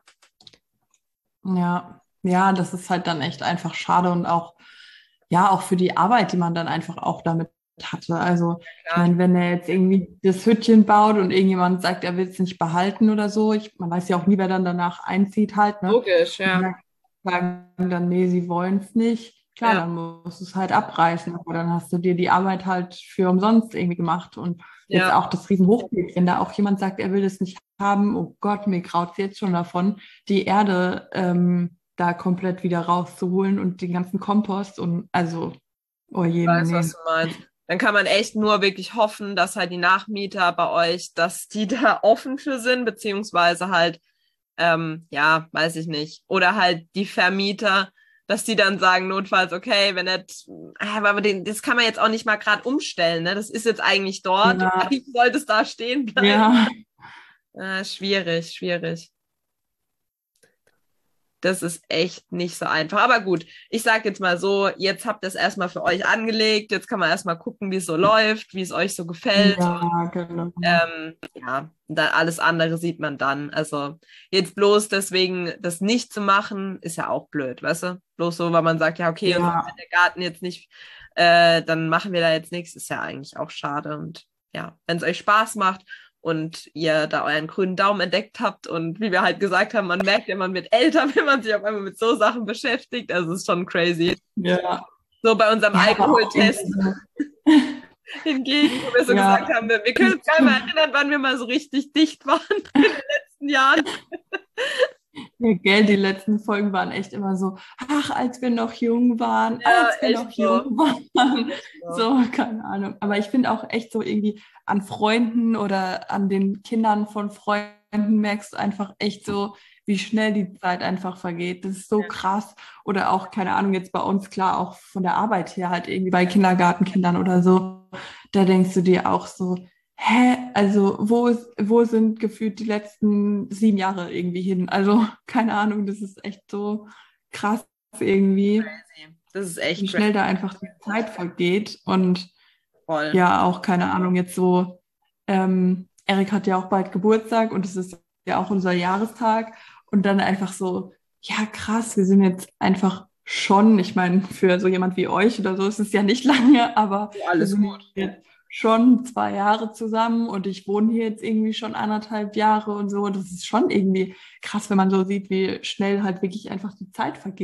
ja, ja, das ist halt dann echt einfach schade und auch, ja, auch für die Arbeit, die man dann einfach auch damit hatte. Also, ich Ja, meine, wenn er jetzt irgendwie das Hütchen baut und irgendjemand sagt, er will es nicht behalten oder so, ich, man weiß ja auch nie, wer dann danach einzieht halt, ne? logisch, Und ja. dann sagen dann, nee, sie wollen es nicht. Klar, Ja, dann musst du es halt abreißen, aber dann hast du dir die Arbeit halt für umsonst irgendwie gemacht. Und jetzt ja. auch das Riesenhochbeet, wenn da auch jemand sagt, er will das nicht haben, oh Gott, mir graut jetzt schon davon, die Erde ähm, da komplett wieder rauszuholen und den ganzen Kompost und also, oh je, nee, Weiß, was nee. du meinst. Dann kann man echt nur wirklich hoffen, dass halt die Nachmieter bei euch, dass die da offen für sind, beziehungsweise halt, ähm, ja, weiß ich nicht. Oder halt die Vermieter, dass die dann sagen, notfalls, okay, wenn nicht, äh, aber den, das kann man jetzt auch nicht mal gerade umstellen, ne? Das ist jetzt eigentlich dort und Ja, eigentlich sollte es da stehen bleiben. ja, Äh, schwierig, schwierig. Das ist echt nicht so einfach. Aber gut, ich sage jetzt mal so, jetzt habt ihr es erstmal für euch angelegt. Jetzt kann man erstmal gucken, wie es so läuft, wie es euch so gefällt. ja, genau. Ähm, ja, dann alles andere sieht man dann. Also jetzt bloß deswegen das nicht zu machen, ist ja auch blöd, weißt du? Bloß so, weil man sagt, ja, okay, uns Ja, gefällt der Garten jetzt nicht, äh, dann machen wir da jetzt nichts, ist ja eigentlich auch schade. Und ja, wenn es euch Spaß macht und ihr da euren grünen Daumen entdeckt habt und wie wir halt gesagt haben, man merkt ja, man wird älter, wenn man sich auf einmal mit so Sachen beschäftigt. Also es ist schon crazy. ja, So bei unserem ja, aber auch Alkoholtest irgendwie so, hingegen, wo wir so gesagt ja, haben, wir, wir können uns gar nicht mehr erinnern, wann wir mal so richtig dicht waren in den letzten Jahren. ja, gell, die letzten Folgen waren echt immer so, ach, als wir noch jung waren, Ja, als wir echt noch so. jung waren. Echt so. So, keine Ahnung. Aber ich finde auch echt so irgendwie an Freunden oder an den Kindern von Freunden merkst du einfach echt so, wie schnell die Zeit einfach vergeht. Das ist so krass. Oder auch, keine Ahnung, jetzt bei uns klar, auch von der Arbeit her halt irgendwie bei Kindergartenkindern oder so. Da denkst du dir auch so, hä, also wo ist, wo sind gefühlt die letzten sieben Jahre irgendwie hin? Also keine Ahnung, das ist echt so krass irgendwie, Das ist echt wie crazy. schnell da einfach die Zeit vergeht. Und Voll. ja, auch keine Ahnung, jetzt so, ähm, Erik hat ja auch bald Geburtstag und es ist ja auch unser Jahrestag. Und dann einfach so, ja krass, wir sind jetzt einfach schon, ich meine, für so jemand wie euch oder so ist es ja nicht lange, aber wir Alles sind gut. jetzt schon zwei Jahre zusammen und ich wohne hier jetzt irgendwie schon anderthalb Jahre und so. Das ist schon irgendwie krass, wenn man so sieht, wie schnell halt wirklich einfach die Zeit vergeht.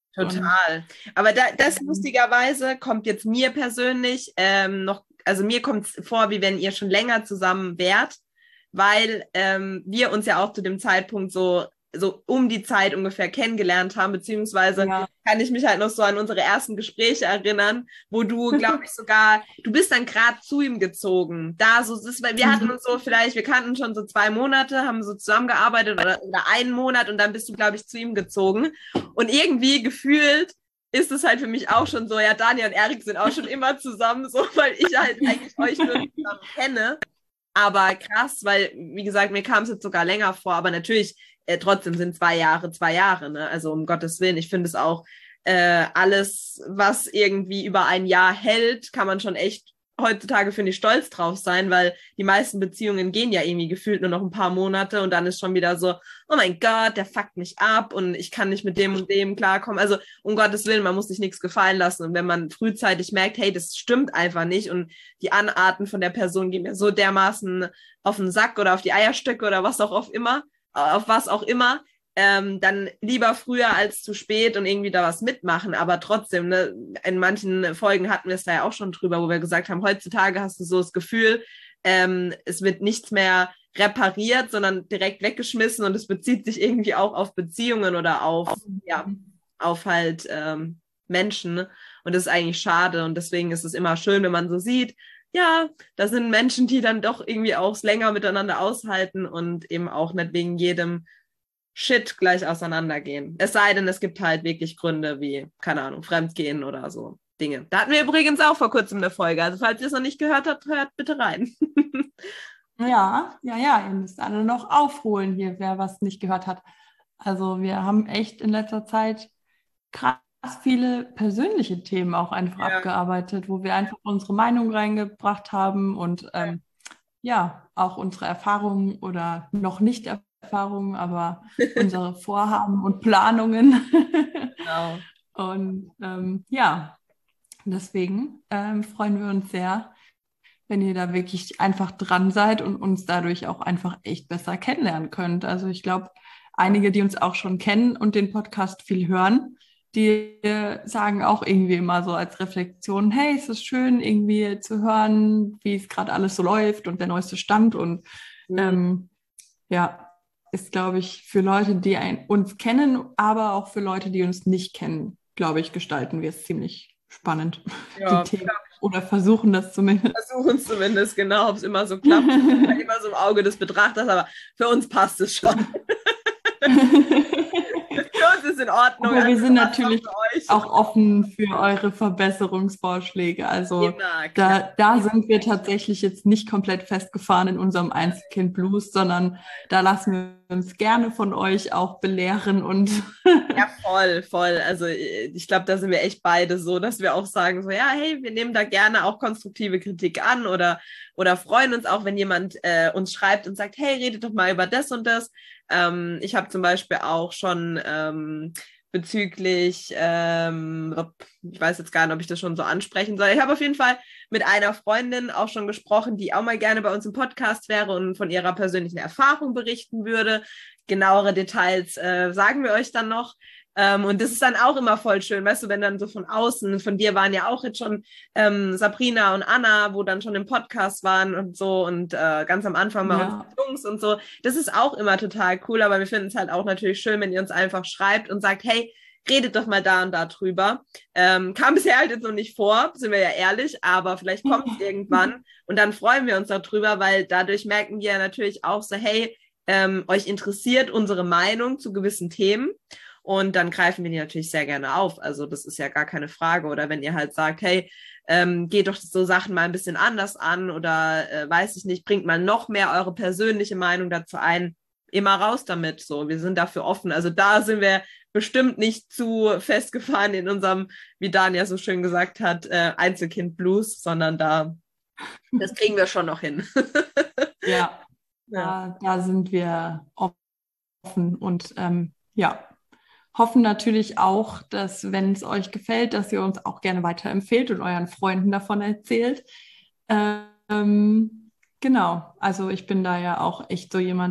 Total. Aber da, das lustigerweise kommt jetzt mir persönlich ähm, noch, also mir kommt es vor, wie wenn ihr schon länger zusammen wärt, weil ähm, wir uns ja auch zu dem Zeitpunkt so, so um die Zeit ungefähr kennengelernt haben, beziehungsweise Ja. kann ich mich halt noch so an unsere ersten Gespräche erinnern, wo du, glaube ich, sogar, du bist dann gerade zu ihm gezogen. Da so, das ist, weil wir hatten uns so vielleicht, wir kannten schon so zwei Monate, haben so zusammengearbeitet oder, oder einen Monat und dann bist du, glaube ich, zu ihm gezogen. Und irgendwie gefühlt ist es halt für mich auch schon so, ja, Daniel und Erik sind auch schon immer zusammen, so, weil ich halt eigentlich euch nur zusammen kenne. Aber krass, weil, wie gesagt, mir kam es jetzt sogar länger vor, aber natürlich, äh, trotzdem sind zwei Jahre zwei Jahre, ne? Also um Gottes Willen, ich finde es auch, äh, alles, was irgendwie über ein Jahr hält, kann man schon echt heutzutage, finde ich, stolz drauf sein, weil die meisten Beziehungen gehen ja irgendwie gefühlt nur noch ein paar Monate und dann ist schon wieder so, oh mein Gott, der fuckt mich ab und ich kann nicht mit dem und dem klarkommen. Also um Gottes Willen, man muss sich nichts gefallen lassen. Und wenn man frühzeitig merkt, hey, das stimmt einfach nicht und die Anarten von der Person gehen mir so dermaßen auf den Sack oder auf die Eierstöcke oder was auch auf immer, auf was auch immer, ähm, dann lieber früher als zu spät und irgendwie da was mitmachen. Aber trotzdem, ne, in manchen Folgen hatten wir es da ja auch schon drüber, wo wir gesagt haben, heutzutage hast du so das Gefühl, ähm, es wird nichts mehr repariert, sondern direkt weggeschmissen und es bezieht sich irgendwie auch auf Beziehungen oder auf, ja, auf halt ähm, Menschen. Und das ist eigentlich schade und deswegen ist es immer schön, wenn man so sieht, ja, da sind Menschen, die dann doch irgendwie auch länger miteinander aushalten und eben auch nicht wegen jedem Shit gleich auseinandergehen. Es sei denn, es gibt halt wirklich Gründe wie, keine Ahnung, Fremdgehen oder so Dinge. Da hatten wir übrigens auch vor kurzem eine Folge. Also falls ihr es noch nicht gehört habt, hört bitte rein. Ja, ja, ja, ihr müsst alle noch aufholen hier, wer was nicht gehört hat. Also wir haben echt in letzter Zeit krass viele persönliche Themen auch einfach Ja. abgearbeitet, wo wir einfach unsere Meinung reingebracht haben und ähm, ja, auch unsere Erfahrungen oder noch nicht Erfahrungen, aber unsere Vorhaben und Planungen. Genau. Und ähm, ja, deswegen ähm, freuen wir uns sehr, wenn ihr da wirklich einfach dran seid und uns dadurch auch einfach echt besser kennenlernen könnt. Also ich glaube, einige, die uns auch schon kennen und den Podcast viel hören, die sagen auch irgendwie immer so als Reflexion, hey, es ist schön irgendwie zu hören, wie es gerade alles so läuft und der neueste Stand. Und Mhm. ähm, ja, ist, glaube ich, für Leute, die ein, uns kennen, aber auch für Leute, die uns nicht kennen, glaube ich, gestalten wir es ziemlich spannend, Ja, die Themen. Oder versuchen das zumindest. versuchen es zumindest, genau, ob es immer so klappt. Immer so im Auge des Betrachters, aber für uns passt es schon. Für uns ist in Ordnung. Aber wir also sind passt natürlich auch auch offen für eure Verbesserungsvorschläge. Also Immer, da, da sind wir tatsächlich jetzt nicht komplett festgefahren in unserem Einzelkind Blues, sondern da lassen wir uns gerne von euch auch belehren und Ja, voll, voll. Also ich glaube, da sind wir echt beide so, dass wir auch sagen, so, ja, hey, wir nehmen da gerne auch konstruktive Kritik an oder, oder freuen uns auch, wenn jemand äh, uns schreibt und sagt, hey, redet doch mal über das und das. Ähm, ich habe zum Beispiel auch schon ähm, bezüglich, ähm, ich weiß jetzt gar nicht, ob ich das schon so ansprechen soll. Ich habe auf jeden Fall mit einer Freundin auch schon gesprochen, die auch mal gerne bei uns im Podcast wäre und von ihrer persönlichen Erfahrung berichten würde. Genauere Details äh, sagen wir euch dann noch. Ähm, und das ist dann auch immer voll schön, weißt du, wenn dann so von außen, von dir waren ja auch jetzt schon ähm, Sabrina und Anna, wo dann schon im Podcast waren und so und äh, ganz am Anfang mal ja. unsere Jungs und so. Das ist auch immer total cool, aber wir finden es halt auch natürlich schön, wenn ihr uns einfach schreibt und sagt, hey, redet doch mal da und da drüber. Ähm, kam bisher halt jetzt noch nicht vor, sind wir ja ehrlich, aber vielleicht kommt es irgendwann und dann freuen wir uns darüber, weil dadurch merken wir natürlich auch so, hey, ähm, euch interessiert unsere Meinung zu gewissen Themen und dann greifen wir die natürlich sehr gerne auf. Also das ist ja gar keine Frage. Oder wenn ihr halt sagt, hey, ähm, geht doch so Sachen mal ein bisschen anders an oder äh, weiß ich nicht, bringt mal noch mehr eure persönliche Meinung dazu ein, immer raus damit. So, wir sind dafür offen. Also da sind wir bestimmt nicht zu festgefahren in unserem, wie Dania so schön gesagt hat, äh, Einzelkind-Blues, sondern da, das kriegen wir schon noch hin. Ja, Ja. da, da sind wir offen und ähm, ja, hoffen natürlich auch, dass, wenn es euch gefällt, dass ihr uns auch gerne weiterempfehlt und euren Freunden davon erzählt. Ähm, genau, also ich bin da ja auch echt so jemand, der echt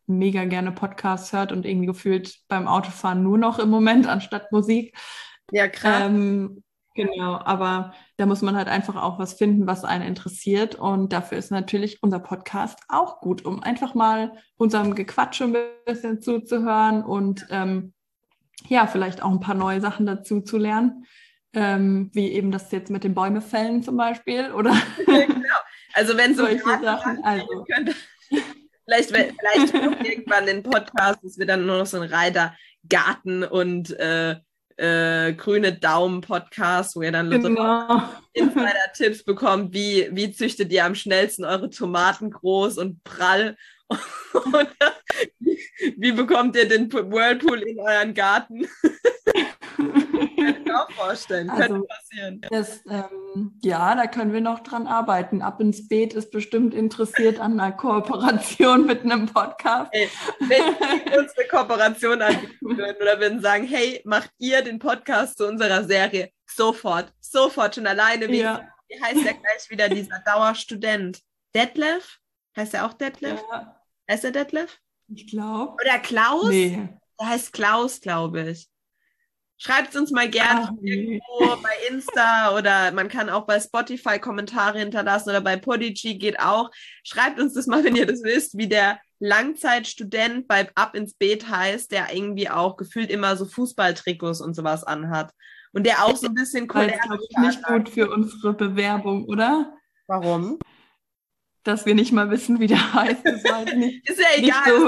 mega gerne Podcasts hört und irgendwie gefühlt beim Autofahren nur noch im Moment anstatt Musik. Ja, krass. Ähm, genau, aber da muss man halt einfach auch was finden, was einen interessiert. Und dafür ist natürlich unser Podcast auch gut, um einfach mal unserem Gequatsche ein bisschen zuzuhören und ähm, ja, vielleicht auch ein paar neue Sachen dazu zu lernen. Ähm, wie eben das jetzt mit den Bäume fällen zum Beispiel oder Genau. Also wenn so solche Gartensachen Sachen. gehen Also. könnte, vielleicht, vielleicht kommt irgendwann den Podcast, es wird dann nur noch so ein reiner Garten- und äh, äh, grüne Daumen-Podcast, wo ihr dann so Genau. Insider-Tipps bekommt, wie, wie züchtet ihr am schnellsten eure Tomaten groß und prall und wie bekommt ihr den Whirlpool in euren Garten? Kann ich mir auch vorstellen, könnte Also passieren. das, ähm, ja, da können wir noch dran arbeiten. Ab ins Beet ist bestimmt interessiert an einer Kooperation mit einem Podcast. Hey, wenn die uns eine Kooperation anbieten würden oder würden sagen, hey, macht ihr den Podcast zu unserer Serie? Sofort, sofort, schon alleine. Wie, Ja. wie heißt der gleich wieder, dieser Dauerstudent? Detlef? Heißt er auch Detlef? Ja, Heißt er Detlef? ich glaube. Oder Klaus? Nee. Der heißt Klaus, glaube ich. Schreibt uns mal gerne Ach nee. irgendwo bei Insta oder man kann auch bei Spotify Kommentare hinterlassen oder bei Podigy geht auch. Schreibt uns das mal, wenn ihr das wisst, wie der Langzeitstudent bei Ab ins Beet heißt, der irgendwie auch gefühlt immer so Fußballtrikots und sowas anhat. Und der auch so ein bisschen Das ist, glaube ich, nicht gut für unsere Bewerbung, oder? Warum? Dass wir nicht mal wissen, wie der heißt. Das weiß nicht. Ist ja Nicht egal. so.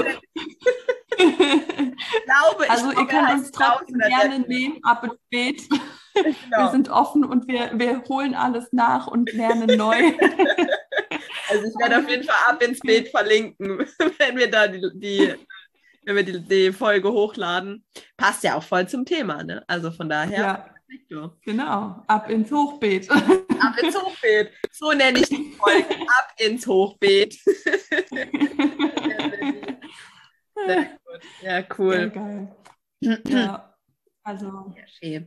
Ich glaube, Also ich ihr glaube, er könnt heißt uns trotzdem Klaus oder gerne Detlef. nehmen, ab ins Beet. Genau. Wir sind offen und wir, wir holen alles nach und lernen neu. Also ich werde auf jeden Fall Ab ins Beet verlinken, wenn wir da die, die wenn wir die, die Folge hochladen. Passt ja auch voll zum Thema, ne? Also von daher. Ja, genau. Ab ins Hochbeet. Ab ins Hochbeet. So nenne ich die Folge. Ab ins Hochbeet. Sehr gut. Ja, Sehr cool. geil. Ja, also Ja, schön.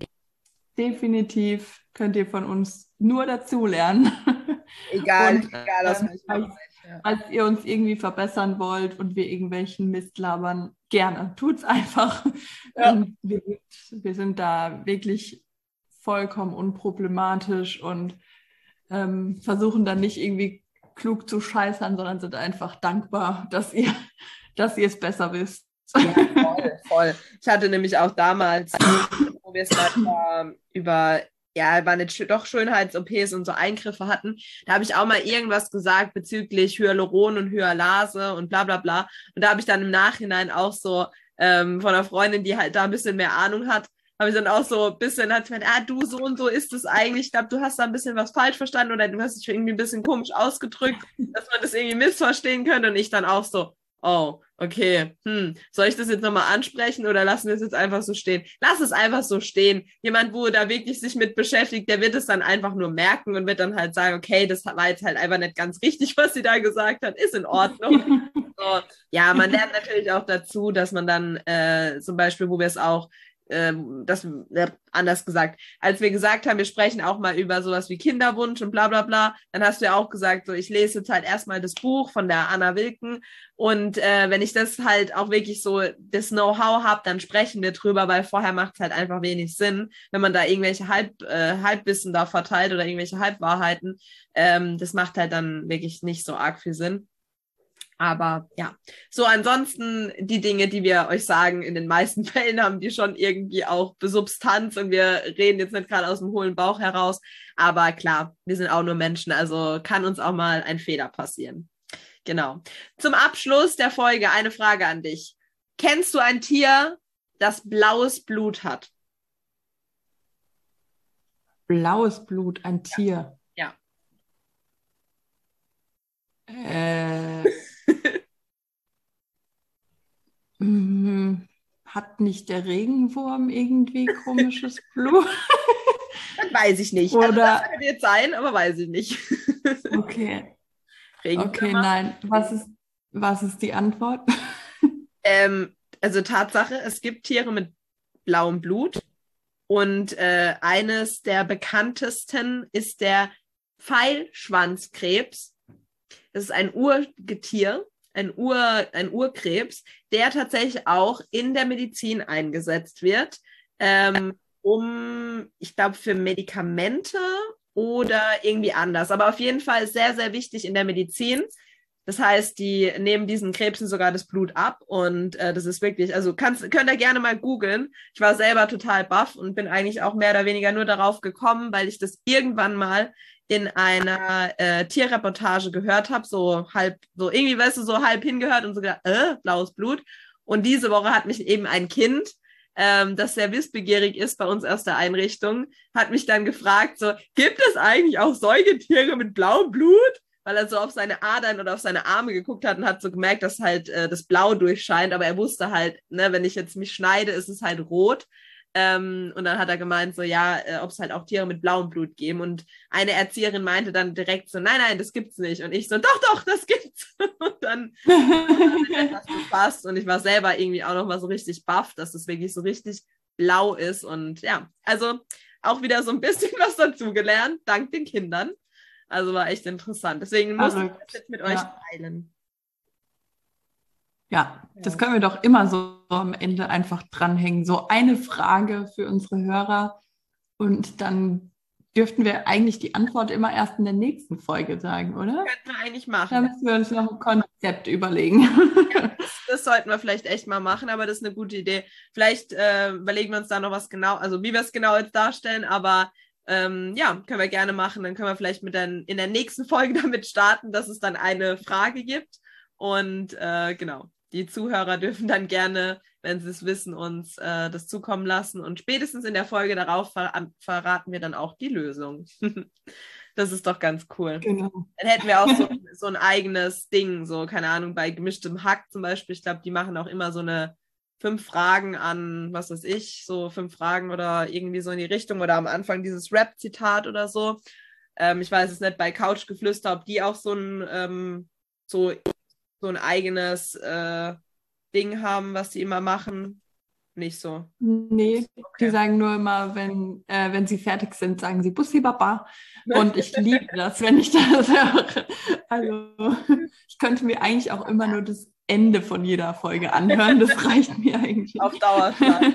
definitiv könnt ihr von uns nur dazulernen. Egal, Und, egal aus ähm, welchem falls, Bereich. Ja. falls ihr uns irgendwie verbessern wollt und wir irgendwelchen Mist labern, gerne. Tut's einfach. Ja. Ähm, wir, sind, wir sind da wirklich vollkommen unproblematisch und ähm, versuchen dann nicht irgendwie klug zu scheißern, sondern sind einfach dankbar, dass ihr, dass ihr es besser wisst. Ja, voll, voll. Ich hatte nämlich auch damals, wo wir es mal über, ja, war nicht doch Schönheits-O Ps und so Eingriffe hatten, da habe ich auch mal irgendwas gesagt bezüglich Hyaluron und Hyalase und bla bla bla. Und da habe ich dann im Nachhinein auch so ähm, von einer Freundin, die halt da ein bisschen mehr Ahnung hat, habe ich dann auch so ein bisschen, hat sie gemeint, ah, du, so und so ist es eigentlich. Ich glaube, du hast da ein bisschen was falsch verstanden oder du hast dich irgendwie ein bisschen komisch ausgedrückt, dass man das irgendwie missverstehen könnte. Und ich dann auch so, oh, okay, hm, soll ich das jetzt nochmal ansprechen oder lassen wir es jetzt einfach so stehen? Lass es einfach so stehen. Jemand, wo da wirklich sich mit beschäftigt, der wird es dann einfach nur merken und wird dann halt sagen, okay, das war jetzt halt einfach nicht ganz richtig, was sie da gesagt hat, ist in Ordnung. So, ja, man lernt natürlich auch dazu, dass man dann äh, zum Beispiel, wo wir es auch Ähm, das äh, anders gesagt, als wir gesagt haben, wir sprechen auch mal über sowas wie Kinderwunsch und bla bla bla, dann hast du ja auch gesagt, so ich lese jetzt halt erstmal das Buch von der Anna Wilken und äh, wenn ich das halt auch wirklich so das Know-how habe, dann sprechen wir drüber, weil vorher macht es halt einfach wenig Sinn, wenn man da irgendwelche Halb, äh, Halbwissen da verteilt oder irgendwelche Halbwahrheiten, ähm, das macht halt dann wirklich nicht so arg viel Sinn. Aber ja, so ansonsten die Dinge, die wir euch sagen, in den meisten Fällen haben die schon irgendwie auch Substanz und wir reden jetzt nicht gerade aus dem hohlen Bauch heraus. Aber klar, wir sind auch nur Menschen, also kann uns auch mal ein Fehler passieren. Genau. Zum Abschluss der Folge eine Frage an dich. Kennst du ein Tier, das blaues Blut hat? Blaues Blut, ein Tier. Ja. Äh, hat nicht der Regenwurm irgendwie komisches Blut? Das weiß ich nicht. Oder, also das könnte jetzt sein, aber weiß ich nicht. okay. Regenwürmer? Okay, nein. Was ist, was ist die Antwort? Ähm, also Tatsache, es gibt Tiere mit blauem Blut und äh, eines der bekanntesten ist der Pfeilschwanzkrebs. Das ist ein Urgetier, ein, Ur, ein Urkrebs, der tatsächlich auch in der Medizin eingesetzt wird, ähm, um, ich glaube, für Medikamente oder irgendwie anders. Aber auf jeden Fall sehr, sehr wichtig in der Medizin. Das heißt, die nehmen diesen Krebsen sogar das Blut ab und äh, das ist wirklich, also kannst, könnt ihr gerne mal googeln. Ich war selber total baff und bin eigentlich auch mehr oder weniger nur darauf gekommen, weil ich das irgendwann mal in einer äh, Tierreportage gehört habe, so halb, so irgendwie, weißt du, so halb hingehört und so gedacht, äh, blaues Blut. Und diese Woche hat mich eben ein Kind, ähm, das sehr wissbegierig ist bei uns aus der Einrichtung, hat mich dann gefragt, so, gibt es eigentlich auch Säugetiere mit blauem Blut? Weil er so auf seine Adern oder auf seine Arme geguckt hat und hat so gemerkt, dass halt äh, das Blau durchscheint, aber er wusste halt, ne, wenn ich jetzt mich schneide, ist es halt rot. Ähm, und dann hat er gemeint, so ja, äh, ob es halt auch Tiere mit blauem Blut geben. Und eine Erzieherin meinte dann direkt so, nein, nein, das gibt's nicht. Und ich so, doch, doch, das gibt's. Und dann hat er etwas befasst und ich war selber irgendwie auch nochmal so richtig baff, dass es wirklich so richtig blau ist. Und ja, also auch wieder so ein bisschen was dazugelernt, dank den Kindern. Also war echt interessant. Deswegen muss ich das jetzt mit euch ja. teilen. Ja, das können wir doch immer so am Ende einfach dranhängen. So eine Frage für unsere Hörer und dann dürften wir eigentlich die Antwort immer erst in der nächsten Folge sagen, oder? Könnten wir eigentlich machen. Da müssen wir uns noch ein Konzept überlegen. Ja, das, das sollten wir vielleicht echt mal machen, aber das ist eine gute Idee. Vielleicht äh, überlegen wir uns da noch was genau, also wie wir es genau jetzt darstellen, aber Ähm, ja, können wir gerne machen. Dann können wir vielleicht mit den, in der nächsten Folge damit starten, dass es dann eine Frage gibt. Und äh, genau, die Zuhörer dürfen dann gerne, wenn sie es wissen, uns äh, das zukommen lassen. Und spätestens in der Folge darauf ver verraten wir dann auch die Lösung. Das ist doch ganz cool. Genau. Dann hätten wir auch so, so ein eigenes Ding, so, keine Ahnung, bei gemischtem Hack zum Beispiel. Ich glaube, die machen auch immer so eine fünf Fragen an, was weiß ich, so fünf Fragen oder irgendwie so in die Richtung oder am Anfang dieses Rap-Zitat oder so. Ähm, ich weiß es nicht, bei Couchgeflüster, ob die auch so ein, ähm, so, so ein eigenes äh, Ding haben, was die immer machen. Nicht so. Nee, Okay. die sagen nur immer, wenn, äh, wenn sie fertig sind, sagen sie Bussi Baba. Und ich liebe das, wenn ich das höre. Also ich könnte mir eigentlich auch immer nur das Ende von jeder Folge anhören. Das reicht mir eigentlich. Auf Dauerschleife.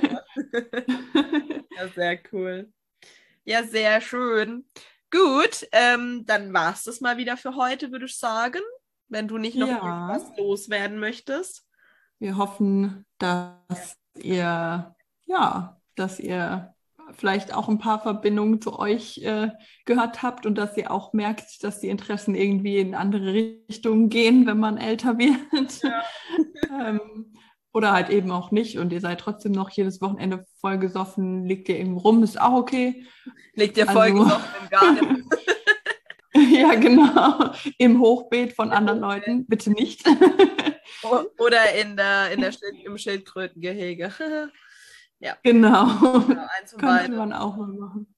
Ja, sehr cool. Ja, sehr schön. Gut, ähm, dann war es das mal wieder für heute, würde ich sagen. Wenn du nicht noch Ja. irgendwas loswerden möchtest. Wir hoffen, dass ihr, ja, dass ihr vielleicht auch ein paar Verbindungen zu euch äh, gehört habt und dass ihr auch merkt, dass die Interessen irgendwie in andere Richtungen gehen, wenn man älter wird. Ja. ähm, oder halt eben auch nicht und ihr seid trotzdem noch jedes Wochenende voll gesoffen, liegt ihr irgendwo rum, ist auch okay. Liegt ihr voll Also- gesoffen im Garten. Ja, genau. Im Hochbeet von anderen Leuten, bitte nicht. Oder in der, in der Schild, im Schildkrötengehege. Ja, Genau. genau, eins von Könnte beiden. man auch mal machen.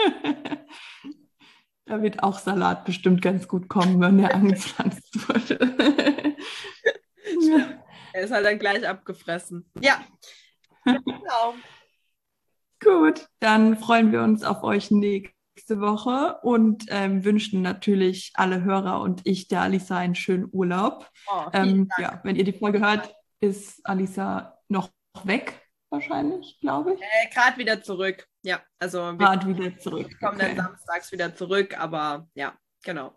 Da wird auch Salat bestimmt ganz gut kommen, wenn der angepflanzt wurde. Stimmt. Er ist halt dann gleich abgefressen. Ja, genau. Gut, dann freuen wir uns auf euch nächste Woche und ähm, wünschen natürlich alle Hörer und ich der Alisa einen schönen Urlaub. Oh, vielen Ähm, Dank. ja, wenn ihr die Folge hört, ist Alisa noch weg, wahrscheinlich, glaube ich. Äh, Gerade wieder zurück. Ja, also wir Gerade wieder zurück. kommen dann Okay. samstags wieder zurück, aber ja, genau.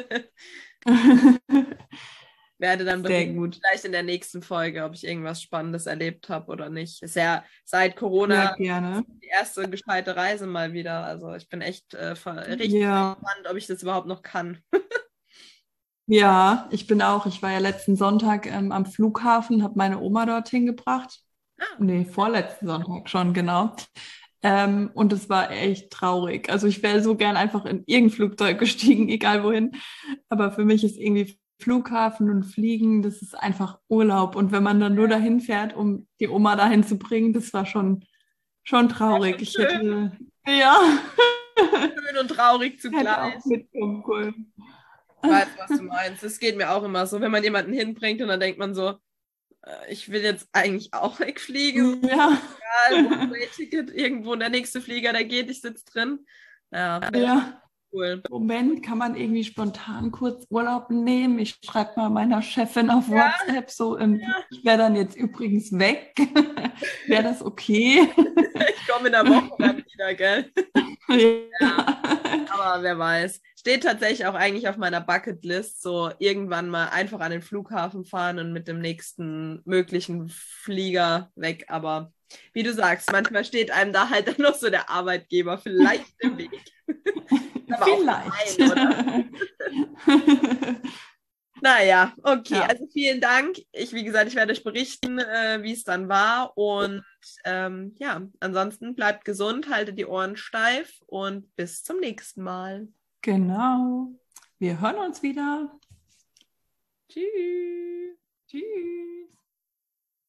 Werde dann Sehr berichten, gut. vielleicht in der nächsten Folge, ob ich irgendwas Spannendes erlebt habe oder nicht. Ist ja seit Corona Ja, gerne. die erste gescheite Reise mal wieder. Also ich bin echt äh, ver- richtig Ja. gespannt, ob ich das überhaupt noch kann. Ja, ich bin auch. Ich war ja letzten Sonntag ähm, am Flughafen, habe meine Oma dorthin gebracht. Ah. Nee, vorletzten Sonntag schon, genau. Ähm, und es war echt traurig. Also ich wäre so gern einfach in irgendein Flugzeug gestiegen, egal wohin. Aber für mich ist irgendwie Flughafen und Fliegen, das ist einfach Urlaub. Und wenn man dann nur dahin fährt, um die Oma dahin zu bringen, das war schon, schon traurig. Ich hätte, ja, Schön und traurig hätte zugleich. auch mitkommen können. Ich weiß, was du meinst. Das geht mir auch immer so, wenn man jemanden hinbringt und dann denkt man so, äh, ich will jetzt eigentlich auch wegfliegen. Ja, Egal, One-Way-Ticket, irgendwo der nächste Flieger, der geht, ich sitze drin. Ja, ja. cool. Moment, kann man irgendwie spontan kurz Urlaub nehmen? Ich schreibe mal meiner Chefin auf Ja. WhatsApp so, ähm, ich wäre dann jetzt übrigens weg. Wäre das okay? Ich komme in der Woche dann wieder, gell? Ja. Aber wer weiß. Steht tatsächlich auch eigentlich auf meiner Bucketlist, so irgendwann mal einfach an den Flughafen fahren und mit dem nächsten möglichen Flieger weg. Aber wie du sagst, manchmal steht einem da halt dann noch so der Arbeitgeber vielleicht im Weg. Aber Vielleicht. auch nein, oder? Naja, okay. Ja. Also vielen Dank. Ich, wie gesagt, ich werde euch berichten, äh, wie es dann war. Und ähm, ja, ansonsten bleibt gesund, haltet die Ohren steif und bis zum nächsten Mal. Genau. Wir hören uns wieder. Tschüss. Tschüss.